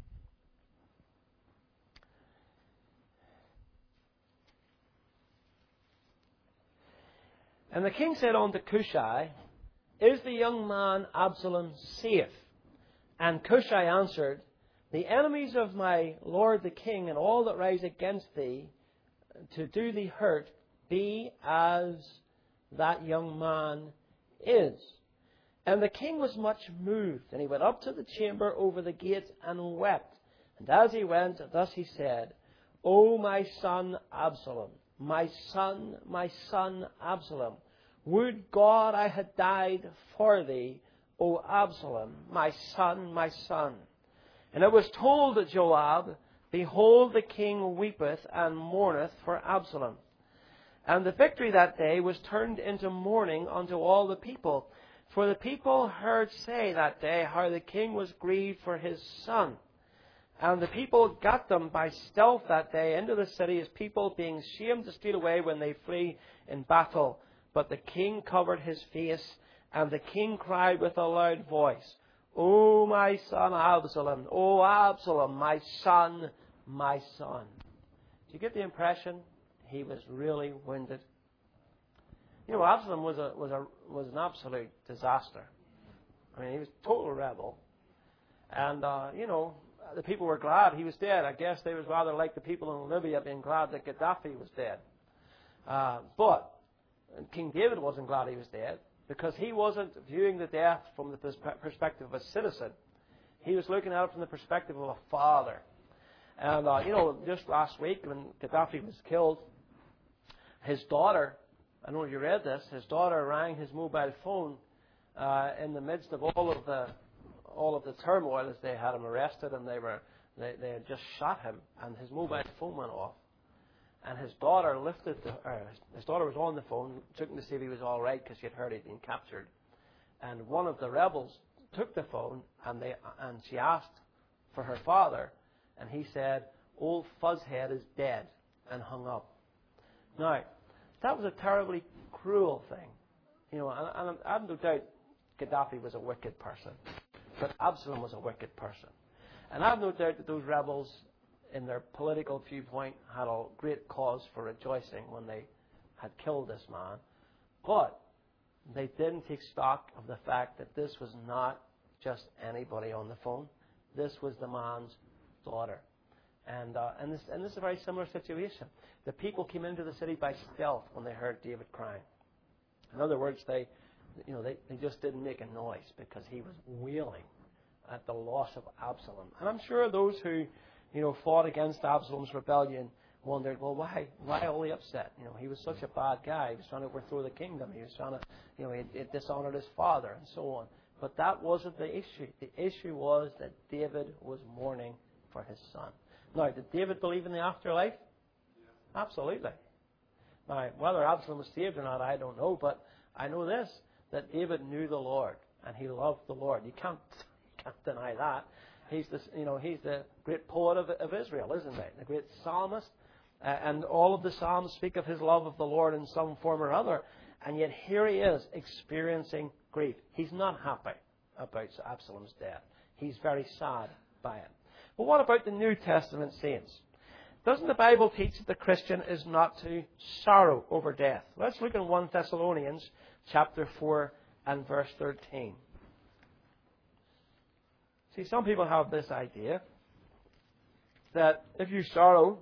And the king said unto Cushai, Is the young man Absalom safe? And Cushai answered, The enemies of my lord the king and all that rise against thee to do thee hurt be as that young man is. And the king was much moved, and he went up to the chamber over the gate and wept. And as he went, thus he said, O my son Absalom, my son Absalom, would God I had died for thee, O Absalom, my son, my son. And it was told Joab, Behold, the king weepeth and mourneth for Absalom. And the victory that day was turned into mourning unto all the people. For the people heard say that day how the king was grieved for his son. And the people got them by stealth that day into the city, as people being shamed to steal away when they flee in battle. But the king covered his face, and the king cried with a loud voice, O my son Absalom, O Absalom, my son, my son. Do you get the impression he was really wounded? Absalom was an absolute disaster. I mean, he was a total rebel. And, the people were glad he was dead. I guess they was rather like the people in Libya being glad that Gaddafi was dead. But King David wasn't glad he was dead, because he wasn't viewing the death from the perspective of a citizen. He was looking at it from the perspective of a father. And, just last week when Gaddafi was killed, his daughter, I don't know if you read this, his daughter rang his mobile phone in the midst of all of the turmoil, as they had him arrested, and they had just shot him, and his mobile phone went off. And his daughter his daughter was on the phone, checking to see if he was all right, because she had heard he'd been captured. And one of the rebels took the phone, and she asked for her father, and he said, Old Fuzzhead is dead, and hung up. Now, that was a terribly cruel thing. And I have no doubt Gaddafi was a wicked person. But Absalom was a wicked person. And I have no doubt that those rebels, in their political viewpoint, had a great cause for rejoicing when they had killed this man. But they didn't take stock of the fact that this was not just anybody on the phone. This was the man's daughter. And this is a very similar situation. The people came into the city by stealth when they heard David crying. In other words, they just didn't make a noise because he was wailing at the loss of Absalom. And I'm sure those who, fought against Absalom's rebellion wondered, well, why all the upset? He was such a bad guy. He was trying to overthrow the kingdom. He was trying to, he dishonored his father and so on. But that wasn't the issue. The issue was that David was mourning for his son. Now, did David believe in the afterlife? Yeah. Absolutely. Now, whether Absalom was saved or not, I don't know. But I know this, that David knew the Lord and he loved the Lord. You can't deny that. He's the great poet of Israel, isn't he? The great psalmist. And all of the psalms speak of his love of the Lord in some form or other. And yet here he is experiencing grief. He's not happy about Absalom's death. He's very sad by it. But what about the New Testament saints? Doesn't the Bible teach that the Christian is not to sorrow over death? Let's look in 1 Thessalonians chapter 4 and verse 13. See, some people have this idea that if you sorrow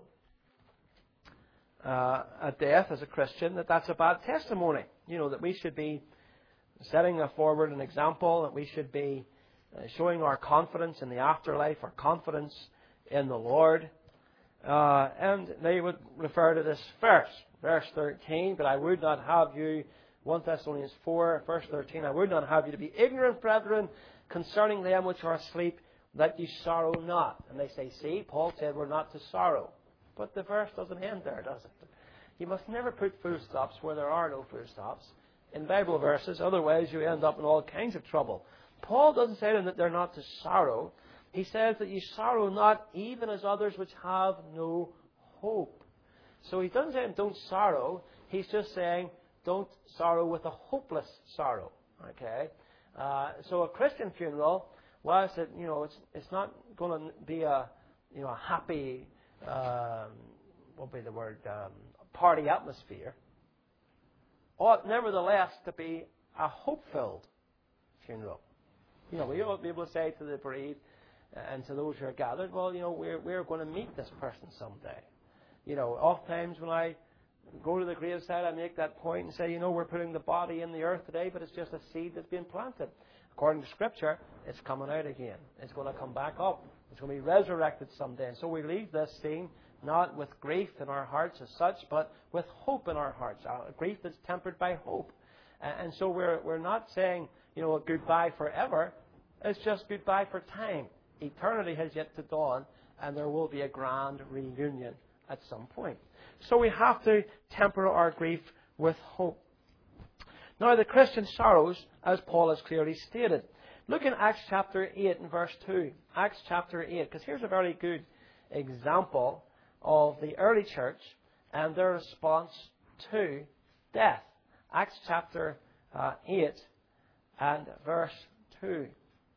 at death as a Christian, that's a bad testimony. That we should be setting forward an example, that we should be showing our confidence in the afterlife, our confidence in the Lord. And they would refer to this verse 13, but I would not have you, 1 Thessalonians 4, verse 13, I would not have you to be ignorant, brethren, concerning them which are asleep, that ye sorrow not. And they say, see, Paul said we're not to sorrow. But the verse doesn't end there, does it? You must never put full stops where there are no full stops in Bible verses, otherwise you end up in all kinds of trouble. Paul doesn't say that they're not to sorrow. He says that you sorrow not even as others which have no hope. So he doesn't say don't sorrow. He's just saying don't sorrow with a hopeless sorrow. Okay. So a Christian funeral, whilst it's not going to be a happy party atmosphere, ought nevertheless to be a hope-filled funeral. We ought to be able to say to the bereaved and to those who are gathered, well, we're going to meet this person someday. Oftentimes when I go to the graveside, I make that point and say, we're putting the body in the earth today, but it's just a seed that's been planted. According to Scripture, it's coming out again. It's going to come back up. It's going to be resurrected someday. And so we leave this scene not with grief in our hearts as such, but with hope in our hearts. A grief that's tempered by hope. And so we're not saying, a goodbye forever. It's just goodbye for time. Eternity has yet to dawn, and there will be a grand reunion at some point. So we have to temper our grief with hope. Now, the Christian sorrows, as Paul has clearly stated. Look in Acts chapter 8 and verse 2. Acts chapter 8, because here's a very good example of the early church and their response to death. Acts chapter 8 and verse 2.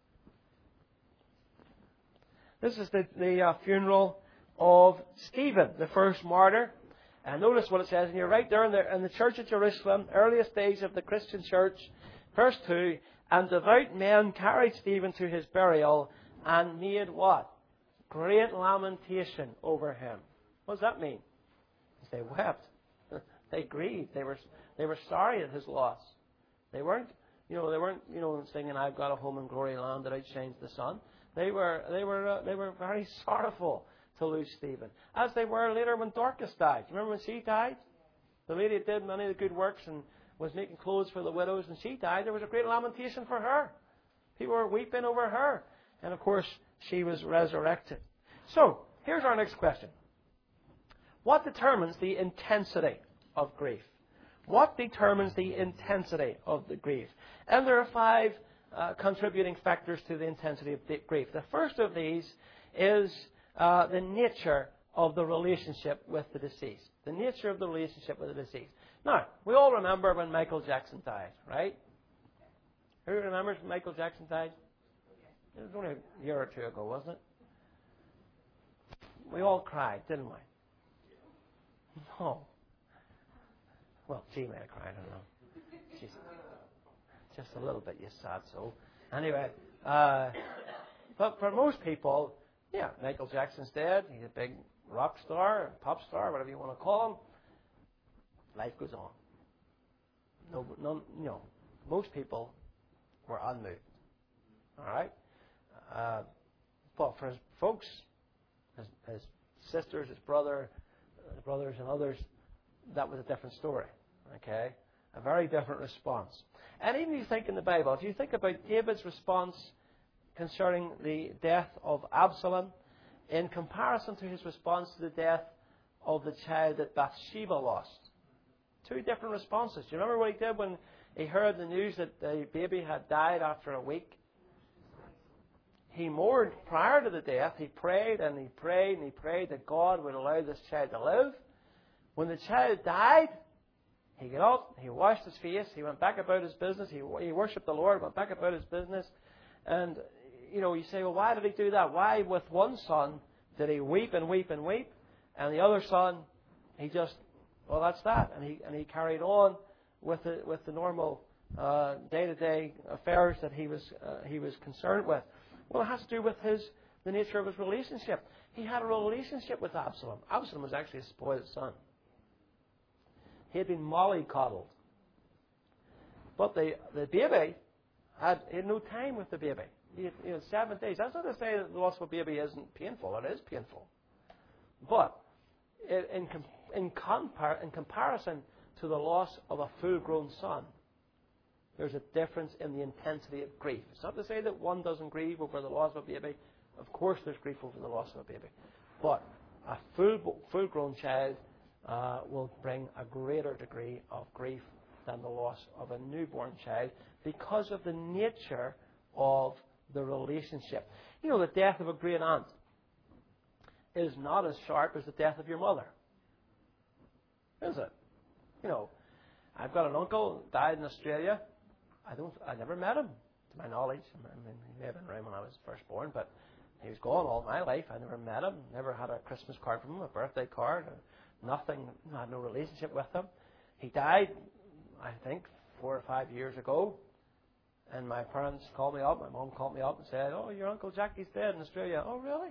This is the funeral of Stephen, the first martyr. And notice what it says, and you're right there in the church at Jerusalem, earliest days of the Christian church, verse 2, and devout men carried Stephen to his burial and made what? Great lamentation over him. What does that mean? They wept. They grieved. They were sorry at his loss. They weren't singing, I've got a home in glory land that outshines the sun. They were very sorrowful to lose Stephen, as they were later when Dorcas died. Remember when she died? The lady did many of the good works and was making clothes for the widows, and she died. There was a great lamentation for her. People were weeping over her. And of course, she was resurrected. So, here's our next question. What determines the intensity of grief? What determines the intensity of the grief? And there are 5 contributing factors to the intensity of grief. The first of these is the nature of the relationship with the deceased. The nature of the relationship with the deceased. Now, we all remember when Michael Jackson died, right? Who remembers when Michael Jackson died? It was only a year or two ago, wasn't it? We all cried, didn't we? No. Well, she may have cried, I don't know. She's just a little bit, you sad soul. Anyway, but for most people, yeah, Michael Jackson's dead. He's a big rock star, pop star, whatever you want to call him. Life goes on. No, most people were unmoved. All right? But for his folks, his sisters, his brothers and others, that was a different story. Okay? A very different response. And even if you think in the Bible, if you think about David's response concerning the death of Absalom, in comparison to his response to the death of the child that Bathsheba lost. Two different responses. Do you remember what he did when he heard the news that the baby had died after a week? He mourned prior to the death. He prayed and he prayed and he prayed that God would allow this child to live. When the child died, he got up, he washed his face, he went back about his business, he worshipped the Lord, went back about his business. And, you say, well, why did he do that? Why with one son did he weep and weep and weep? And the other son, he just, well, that's that. And he carried on with the normal day-to-day affairs that he was concerned with. Well, it has to do with the nature of his relationship. He had a relationship with Absalom. Absalom was actually a spoiled son. He had been mollycoddled. But the baby had no time with the baby. He had 7 days. That's not to say that the loss of a baby isn't painful. It is painful. But in comparison to the loss of a full-grown son, there's a difference in the intensity of grief. It's not to say that one doesn't grieve over the loss of a baby. Of course there's grief over the loss of a baby. But a full-grown child will bring a greater degree of grief than the loss of a newborn child because of the nature of the relationship. The death of a great aunt is not as sharp as the death of your mother. Is it? I've got an uncle who died in Australia. I never met him, to my knowledge. I mean, he may have been around when I was first born, but he was gone all my life. I never met him, never had a Christmas card from him, a birthday card, nothing. I had no relationship with him. He died, I think, 4 or 5 years ago. And my parents called me up, my mom called me up and said, "Oh, your Uncle Jackie's dead in Australia." "Oh, really?"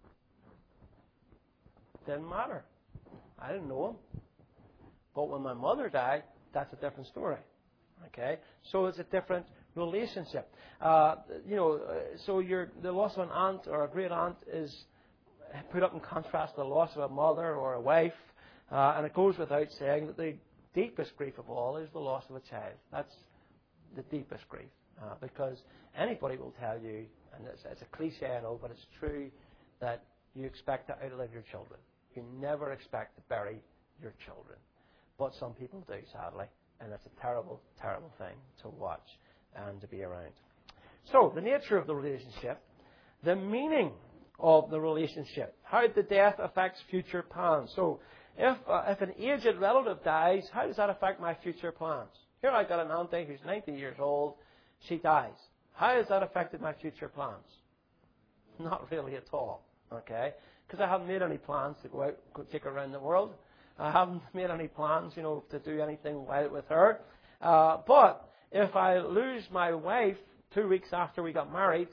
Didn't matter. I didn't know him. But when my mother died, that's a different story. Okay? So it's a different relationship. So the loss of an aunt or a great aunt is put up in contrast to the loss of a mother or a wife. And it goes without saying that the deepest grief of all is the loss of a child. That's the deepest grief. Because anybody will tell you, and it's a cliche, I know, but it's true, that you expect to outlive your children. You never expect to bury your children. But some people do, sadly. And it's a terrible, terrible thing to watch and to be around. So, the nature of the relationship, the meaning of the relationship, how the death affects future plans. So, if an aged relative dies, how does that affect my future plans? Here I've got an auntie who's 90 years old. She dies. How has that affected my future plans? Not really at all. Okay? Because I haven't made any plans to go out, go take her around the world. I haven't made any plans, to do anything wild with her. But if I lose my wife 2 weeks after we got married,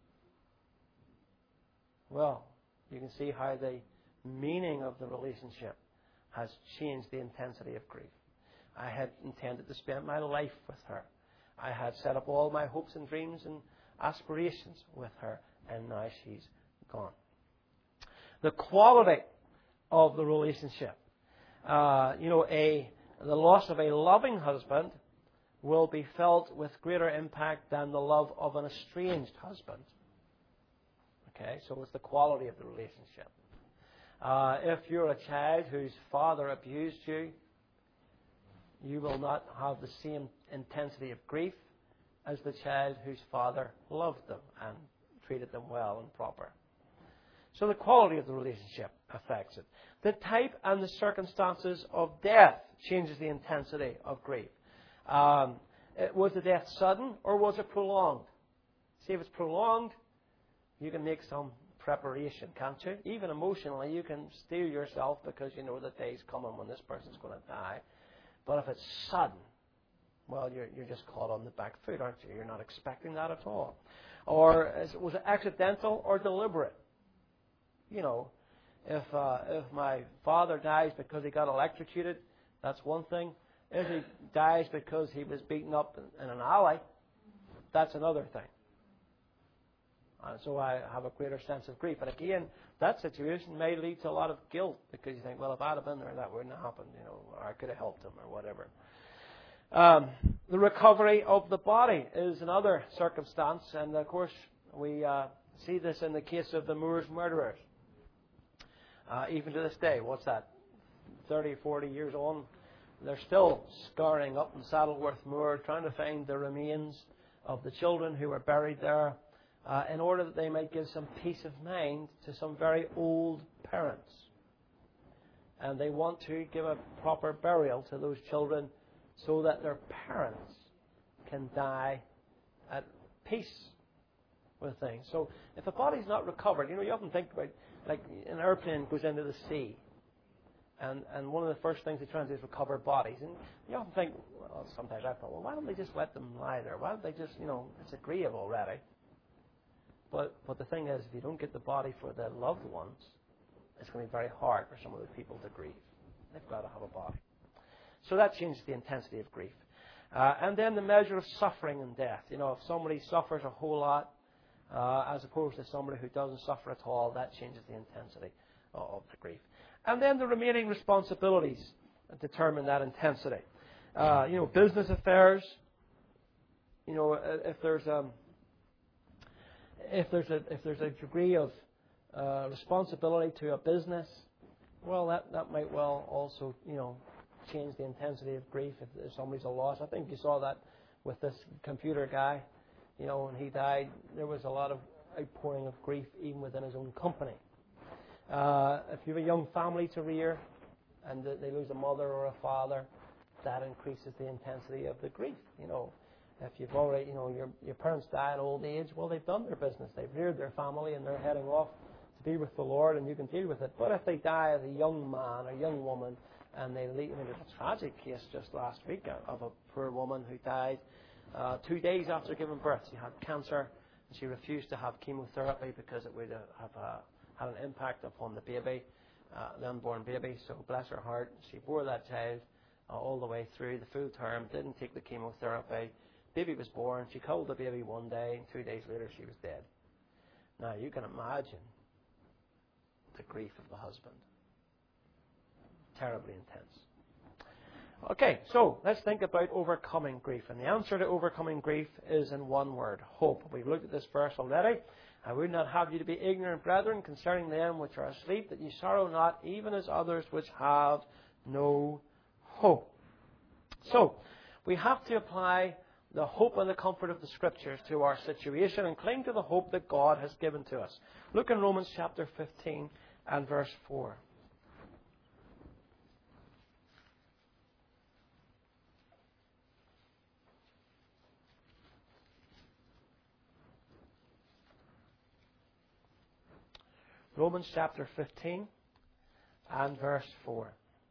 well, you can see how the meaning of the relationship has changed the intensity of grief. I had intended to spend my life with her. I had set up all my hopes and dreams and aspirations with her, and now she's gone. The quality of the relationship. The loss of a loving husband will be felt with greater impact than the love of an estranged husband. Okay, so it's the quality of the relationship. If you're a child whose father abused you, you will not have the same intensity of grief as the child whose father loved them and treated them well and proper. So the quality of the relationship affects it. The type and the circumstances of death changes the intensity of grief. Was the death sudden or was it prolonged? See, if it's prolonged, you can make some preparation, can't you? Even emotionally, you can steel yourself because you know the day's coming when this person's going to die. But if it's sudden, well, you're just caught on the back foot, aren't you? You're not expecting that at all. Or was it accidental or deliberate? You know, if my father dies because he got electrocuted, that's one thing. If he dies because he was beaten up in an alley, that's another thing. So I have a greater sense of grief. And again, that situation may lead to a lot of guilt because you think, well, if I'd have been there, that wouldn't have happened, or I could have helped him or whatever. The recovery of the body is another circumstance, and of course we see this in the case of the Moors murderers. Even to this day, what's that, 30, 40 years on, they're still scouring up in Saddleworth Moor, trying to find the remains of the children who were buried there, in order that they might give some peace of mind to some very old parents. And they want to give a proper burial to those children so that their parents can die at peace with things. So if a body's not recovered, you often think about, like an airplane goes into the sea, and one of the first things they try and do is recover bodies. And you often think, well, sometimes I thought, well, why don't they just let them lie there? Why don't they just, it's a grave already. But the thing is, if you don't get the body for the loved ones, it's going to be very hard for some of the people to grieve. They've got to have a body. So that changes the intensity of grief. And then the measure of suffering and death. If somebody suffers a whole lot, as opposed to somebody who doesn't suffer at all, that changes the intensity of the grief. And then the remaining responsibilities determine that intensity. Business affairs. If there's a degree of responsibility to a business, well, that might well also, change the intensity of grief if somebody's a loss. I think you saw that with this computer guy. When he died, there was a lot of outpouring of grief even within his own company. If you have a young family to rear and they lose a mother or a father, that increases the intensity of the grief. If you've already, your parents die at old age, well, they've done their business. They've reared their family and they're heading off to be with the Lord, and you can deal with it. But if they die as a young man or young woman, and they leave, there's a tragic case just last week of a poor woman who died 2 days after giving birth. She had cancer, and she refused to have chemotherapy because it would have had an impact upon the baby, the unborn baby. So bless her heart, she bore that child all the way through the full term, didn't take the chemotherapy. Baby was born. She cuddled the baby one day, and 2 days later she was dead. Now you can imagine the grief of the husband. Terribly intense. Okay, so let's think about overcoming grief. And the answer to overcoming grief is in one word: hope. We've looked at this verse already. I would not have you to be ignorant, brethren, concerning them which are asleep, that ye sorrow not, even as others which have no hope. So, we have to apply the hope and the comfort of the Scriptures to our situation and cling to the hope that God has given to us. Look in Romans chapter 15 and verse 4. Romans chapter 15 and verse 4.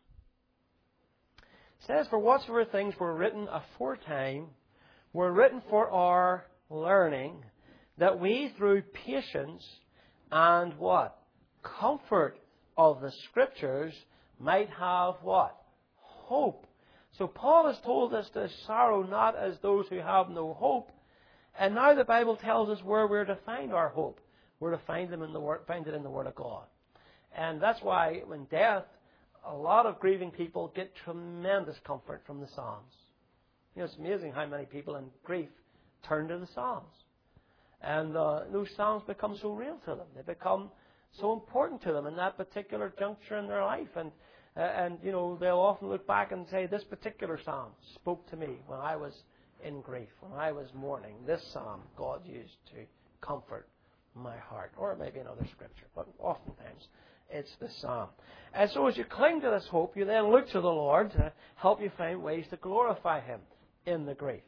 It says, for whatsoever things were written aforetime were written for our learning, that we through patience and what? Comfort of the Scriptures might have what? Hope. So Paul has told us to sorrow not as those who have no hope. And now the Bible tells us where we're to find our hope. We're to find it in the Word of God. And that's why when death, a lot of grieving people get tremendous comfort from the Psalms. It's amazing how many people in grief turn to the Psalms. And those Psalms become so real to them. They become so important to them in that particular juncture in their life. And they'll often look back and say, this particular Psalm spoke to me when I was in grief, when I was mourning. This Psalm God used to comfort my heart. Or maybe another scripture, but oftentimes it's the Psalm. And so as you cling to this hope, you then look to the Lord to help you find ways to glorify Him in the grief.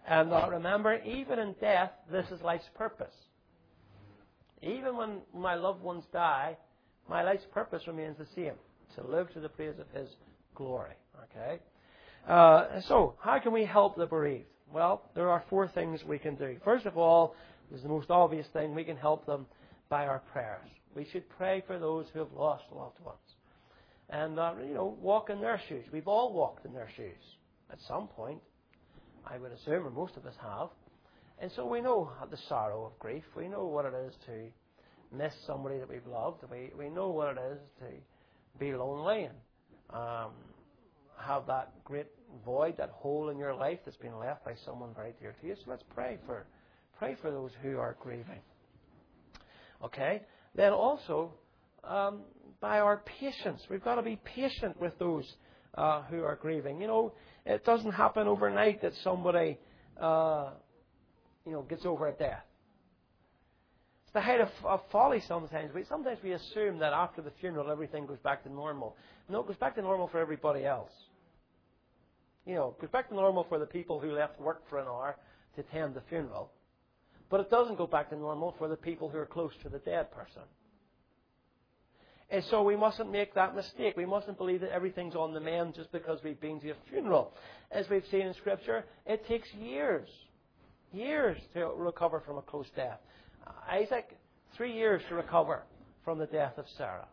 And remember, even in death, this is life's purpose. Even when my loved ones die, my life's purpose remains the same, to live to the praise of His glory. Okay? So, how can we help the bereaved? Well, there are 4 things we can do. First of all, is the most obvious thing, we can help them by our prayers. We should pray for those who have lost loved ones. And, walk in their shoes. We've all walked in their shoes at some point, I would assume, or most of us have. And so we know the sorrow of grief. We know what it is to miss somebody that we've loved. We know what it is to be lonely and have that great void, that hole in your life that's been left by someone very dear to you. So let's pray for those who are grieving. Okay? Then also, by our patience. We've got to be patient with those who are grieving. It doesn't happen overnight that somebody, gets over a death. It's the height of folly sometimes. Sometimes we assume that after the funeral everything goes back to normal. No, it goes back to normal for everybody else. It goes back to normal for the people who left work for an hour to attend the funeral. But it doesn't go back to normal for the people who are close to the dead person. And so we mustn't make that mistake. We mustn't believe that everything's on the mend just because we've been to a funeral. As we've seen in Scripture, it takes years to recover from a close death. Isaac, 3 years to recover from the death of Sarah.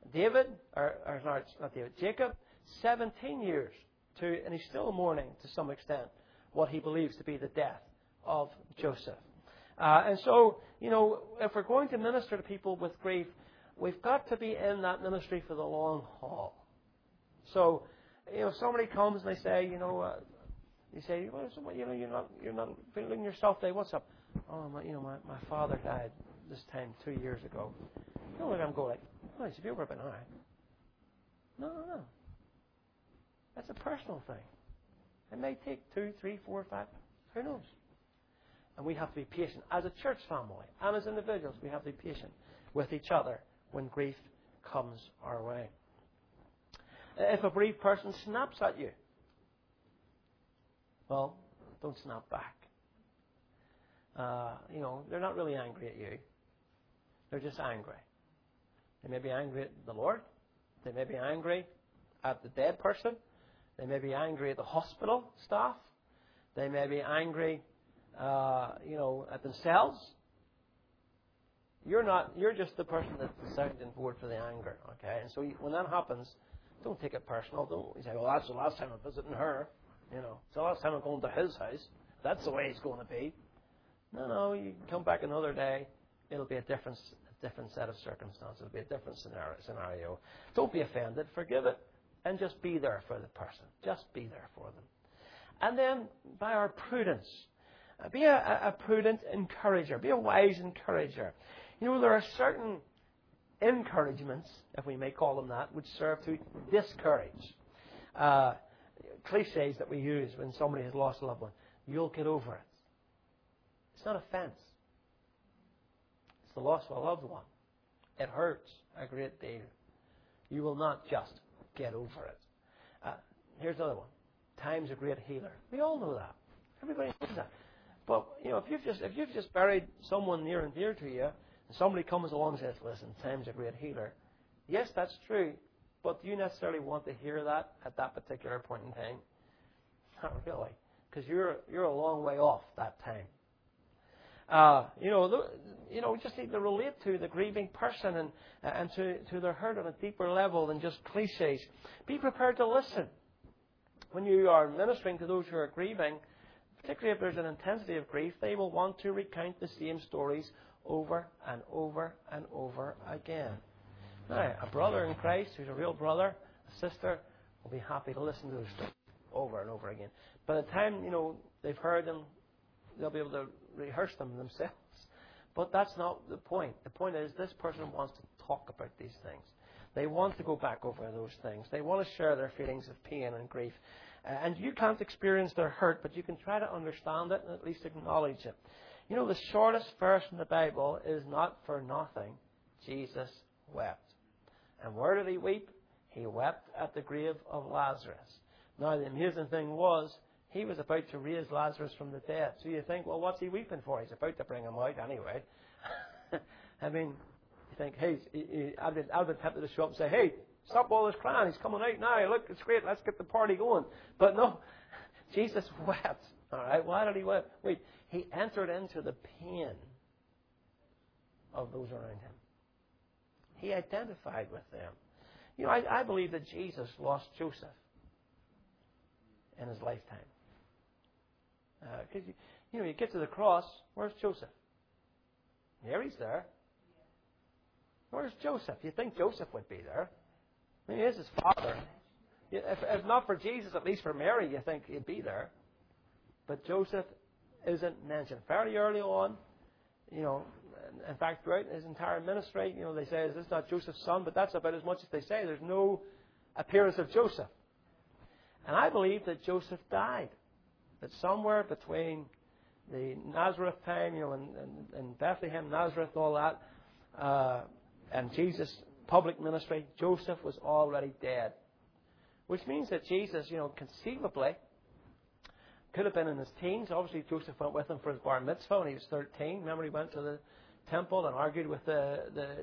Jacob, 17 years and he's still mourning to some extent what he believes to be the death of Joseph. And so, if we're going to minister to people with grief, we've got to be in that ministry for the long haul. So, somebody comes and they say, you say, well, you're not feeling yourself today. What's up? Oh, my father died this time 2 years ago. I'm going like, oh, have you ever been all right? No. That's a personal thing. It may take 2, 3, 4, 5. Who knows? And we have to be patient. As a church family and as individuals, we have to be patient with each other when grief comes our way. If a bereaved person snaps at you, well, don't snap back. They're not really angry at you. They're just angry. They may be angry at the Lord. They may be angry at the dead person. They may be angry at the hospital staff. They may be angry, at themselves. You're just the person that's the sounding board for the anger, okay? And so when that happens, don't take it personal. Don't say, well, that's the last time I'm visiting her. It's the last time I'm going to his house. That's the way it's going to be. No, you can come back another day. It'll be a different set of circumstances. It'll be a different scenario. Don't be offended. Forgive it. And just be there for the person. Just be there for them. And then, by our prudence, be a prudent encourager. Be a wise encourager. There are certain encouragements, if we may call them that, which serve to discourage. Cliches that we use when somebody has lost a loved one. You'll get over it. It's not offense. It's the loss of a loved one. It hurts a great deal. You will not just get over it. Here's another one. Time's a great healer. We all know that. Everybody knows that. But if you've just buried someone near and dear to you, and somebody comes along and says, "Listen, time's a great healer." Yes, that's true. But do you necessarily want to hear that at that particular point in time? Not really, because you're a long way off that time. Just need to relate to the grieving person and to their hurt on a deeper level than just cliches. Be prepared to listen. When you are ministering to those who are grieving, particularly if there's an intensity of grief, they will want to recount the same stories over and over and over again. Now, a brother in Christ who's a real brother, a sister, will be happy to listen to those stories over and over again. By the time, they've heard them, they'll be able to rehearse them themselves. But that's not the point. The point is this person wants to talk about these things. They want to go back over those things. They want to share their feelings of pain and grief. And you can't experience their hurt, but you can try to understand it and at least acknowledge it. The shortest verse in the Bible is not for nothing. Jesus wept. And where did he weep? He wept at the grave of Lazarus. Now, the amazing thing was, He was about to raise Lazarus from the dead. So you think, well, what's he weeping for? He's about to bring him out anyway. I mean, you think, hey, I'd been tempted to show up and say, hey, stop all this crying. He's coming out now. Look, it's great. Let's get the party going. But no, Jesus wept. All right, why did he weep? Wait, he entered into the pain of those around him. He identified with them. You know, I believe that Jesus lost Joseph in his lifetime. Because, you get to the cross, where's Joseph? Mary's there. Where's Joseph? You think Joseph would be there. I mean, he is his father. If not for Jesus, at least for Mary, you think he'd be there. But Joseph isn't mentioned. Fairly early on, in fact, throughout his entire ministry, they say, is this not Joseph's son? But that's about as much as they say. There's no appearance of Joseph. And I believe that Joseph died. That somewhere between the Nazareth time, and Bethlehem, Nazareth, all that, and Jesus' public ministry, Joseph was already dead. Which means that Jesus, conceivably, could have been in his teens. Obviously, Joseph went with him for his bar mitzvah when he was 13. Remember, he went to the temple and argued with the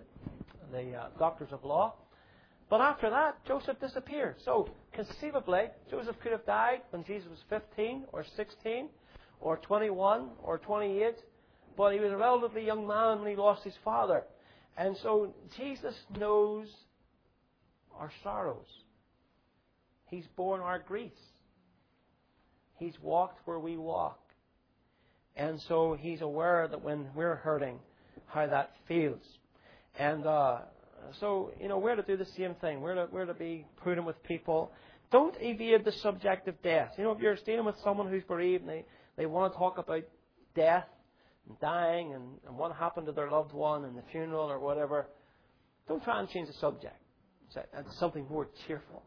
doctors of law. But after that, Joseph disappeared. So, conceivably, Joseph could have died when Jesus was 15 or 16 or 21 or 28. But he was a relatively young man when he lost his father. And so, Jesus knows our sorrows. He's borne our griefs. He's walked where we walk. And so, He's aware that when we're hurting, how that feels. And so, we're to do the same thing. We're to be prudent with people. Don't evade the subject of death. If you're dealing with someone who's bereaved and they want to talk about death and dying and what happened to their loved one and the funeral or whatever, don't try and change the subject. It's something more cheerful.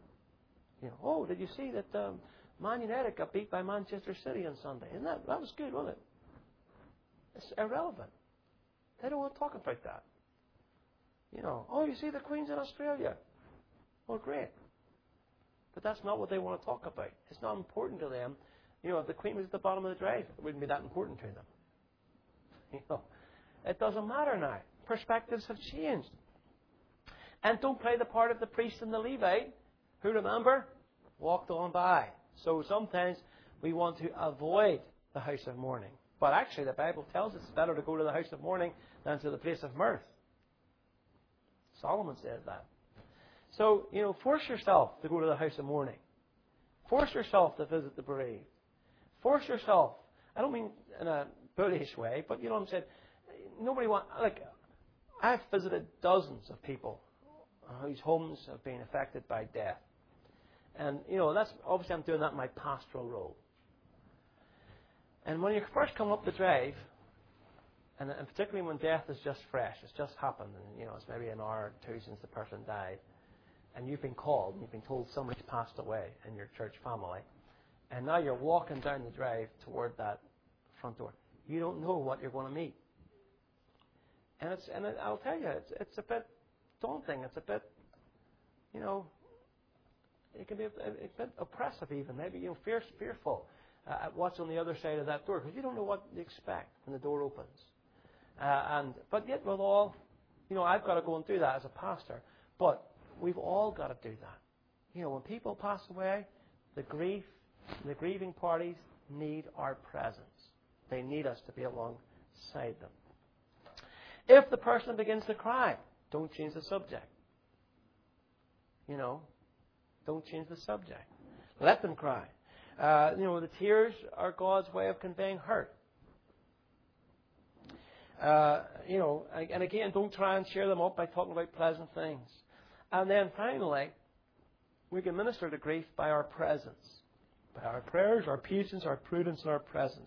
Oh, did you see that Man United got beat by Manchester City on Sunday? That was good, wasn't it? It's irrelevant. They don't want to talk about that. Oh, you see the Queen's in Australia. Well, great. But that's not what they want to talk about. It's not important to them. If the Queen was at the bottom of the drive, it wouldn't be that important to them. It doesn't matter now. Perspectives have changed. And don't play the part of the priest and the Levite who, remember, walked on by. So sometimes we want to avoid the house of mourning. But actually the Bible tells us it's better to go to the house of mourning than to the place of mirth. Solomon says that. So, force yourself to go to the house of mourning. Force yourself to visit the bereaved. Force yourself. I don't mean in a bullish way, but I'm saying, I've visited dozens of people whose homes have been affected by death. And, that's obviously I'm doing that in my pastoral role. And when you first come up the drive, and particularly when death is just fresh, it's just happened, and it's maybe an hour or two since the person died, and you've been called, and you've been told somebody's passed away in your church family, and now you're walking down the drive toward that front door. You don't know what you're going to meet. And I'll tell you, it's a bit daunting. It's a bit, it can be a bit oppressive even, maybe, fearful at what's on the other side of that door, because you don't know what to expect when the door opens. But yet with all, I've got to go and do that as a pastor, but we've all got to do that. When people pass away, the grieving parties need our presence. They need us to be alongside them. If the person begins to cry, don't change the subject. Don't change the subject. Let them cry. The tears are God's way of conveying hurt. And again, don't try and cheer them up by talking about pleasant things. And then finally, we can minister to grief by our presence. By our prayers, our patience, our prudence, and our presence.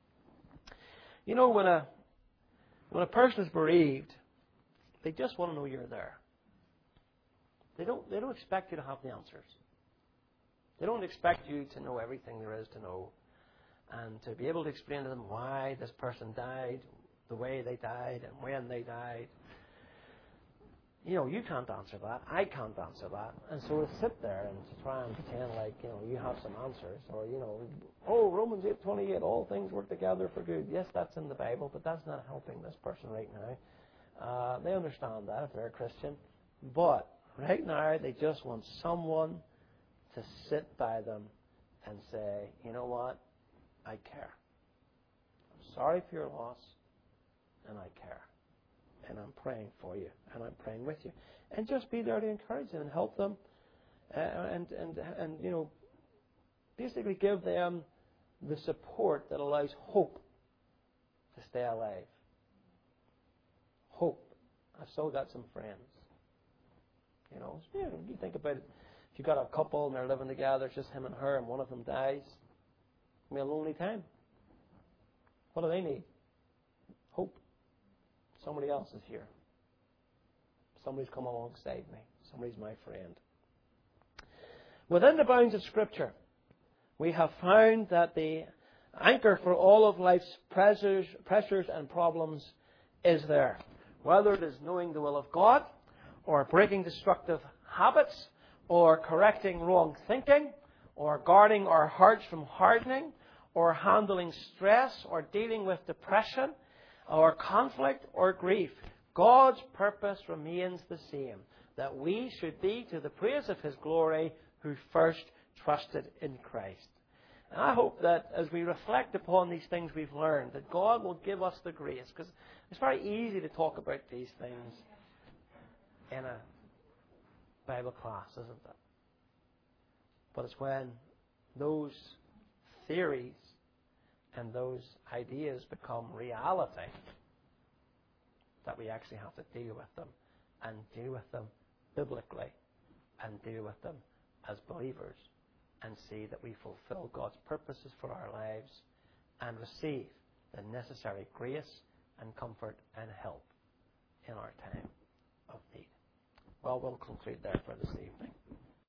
When a person is bereaved, they just want to know you're there. They don't expect you to have the answers. They don't expect you to know everything there is to know and to be able to explain to them why this person died, the way they died, and when they died. you can't answer that. I can't answer that. And so to sit there and to try and pretend like, you have some answers. Or, Romans 8:28, all things work together for good. Yes, that's in the Bible, but that's not helping this person right now. They understand that if they're a Christian. But right now, they just want someone to sit by them and say, you know what? I care. I'm sorry for your loss, and I care. And I'm praying for you, and I'm praying with you. And just be there to encourage them and help them, and basically give them the support that allows hope to stay alive. Hope. I've still got some friends. You think about it. If you've got a couple and they're living together, it's just him and her, and one of them dies, it'll be a lonely time. What do they need? Hope. Somebody else is here. Somebody's come alongside me. Somebody's my friend. Within the bounds of Scripture, we have found that the anchor for all of life's pressures and problems is there. Whether it is knowing the will of God, or breaking destructive habits, or correcting wrong thinking, or guarding our hearts from hardening, or handling stress, or dealing with depression, or conflict, or grief, God's purpose remains the same, that we should be to the praise of His glory who first trusted in Christ. And I hope that as we reflect upon these things we've learned, that God will give us the grace, because it's very easy to talk about these things in a Bible class, isn't it? But it's when those theories and those ideas become reality that we actually have to deal with them, and deal with them biblically, and deal with them as believers, and see that we fulfill God's purposes for our lives and receive the necessary grace and comfort and help in our time of need. Well, we'll conclude there for this evening.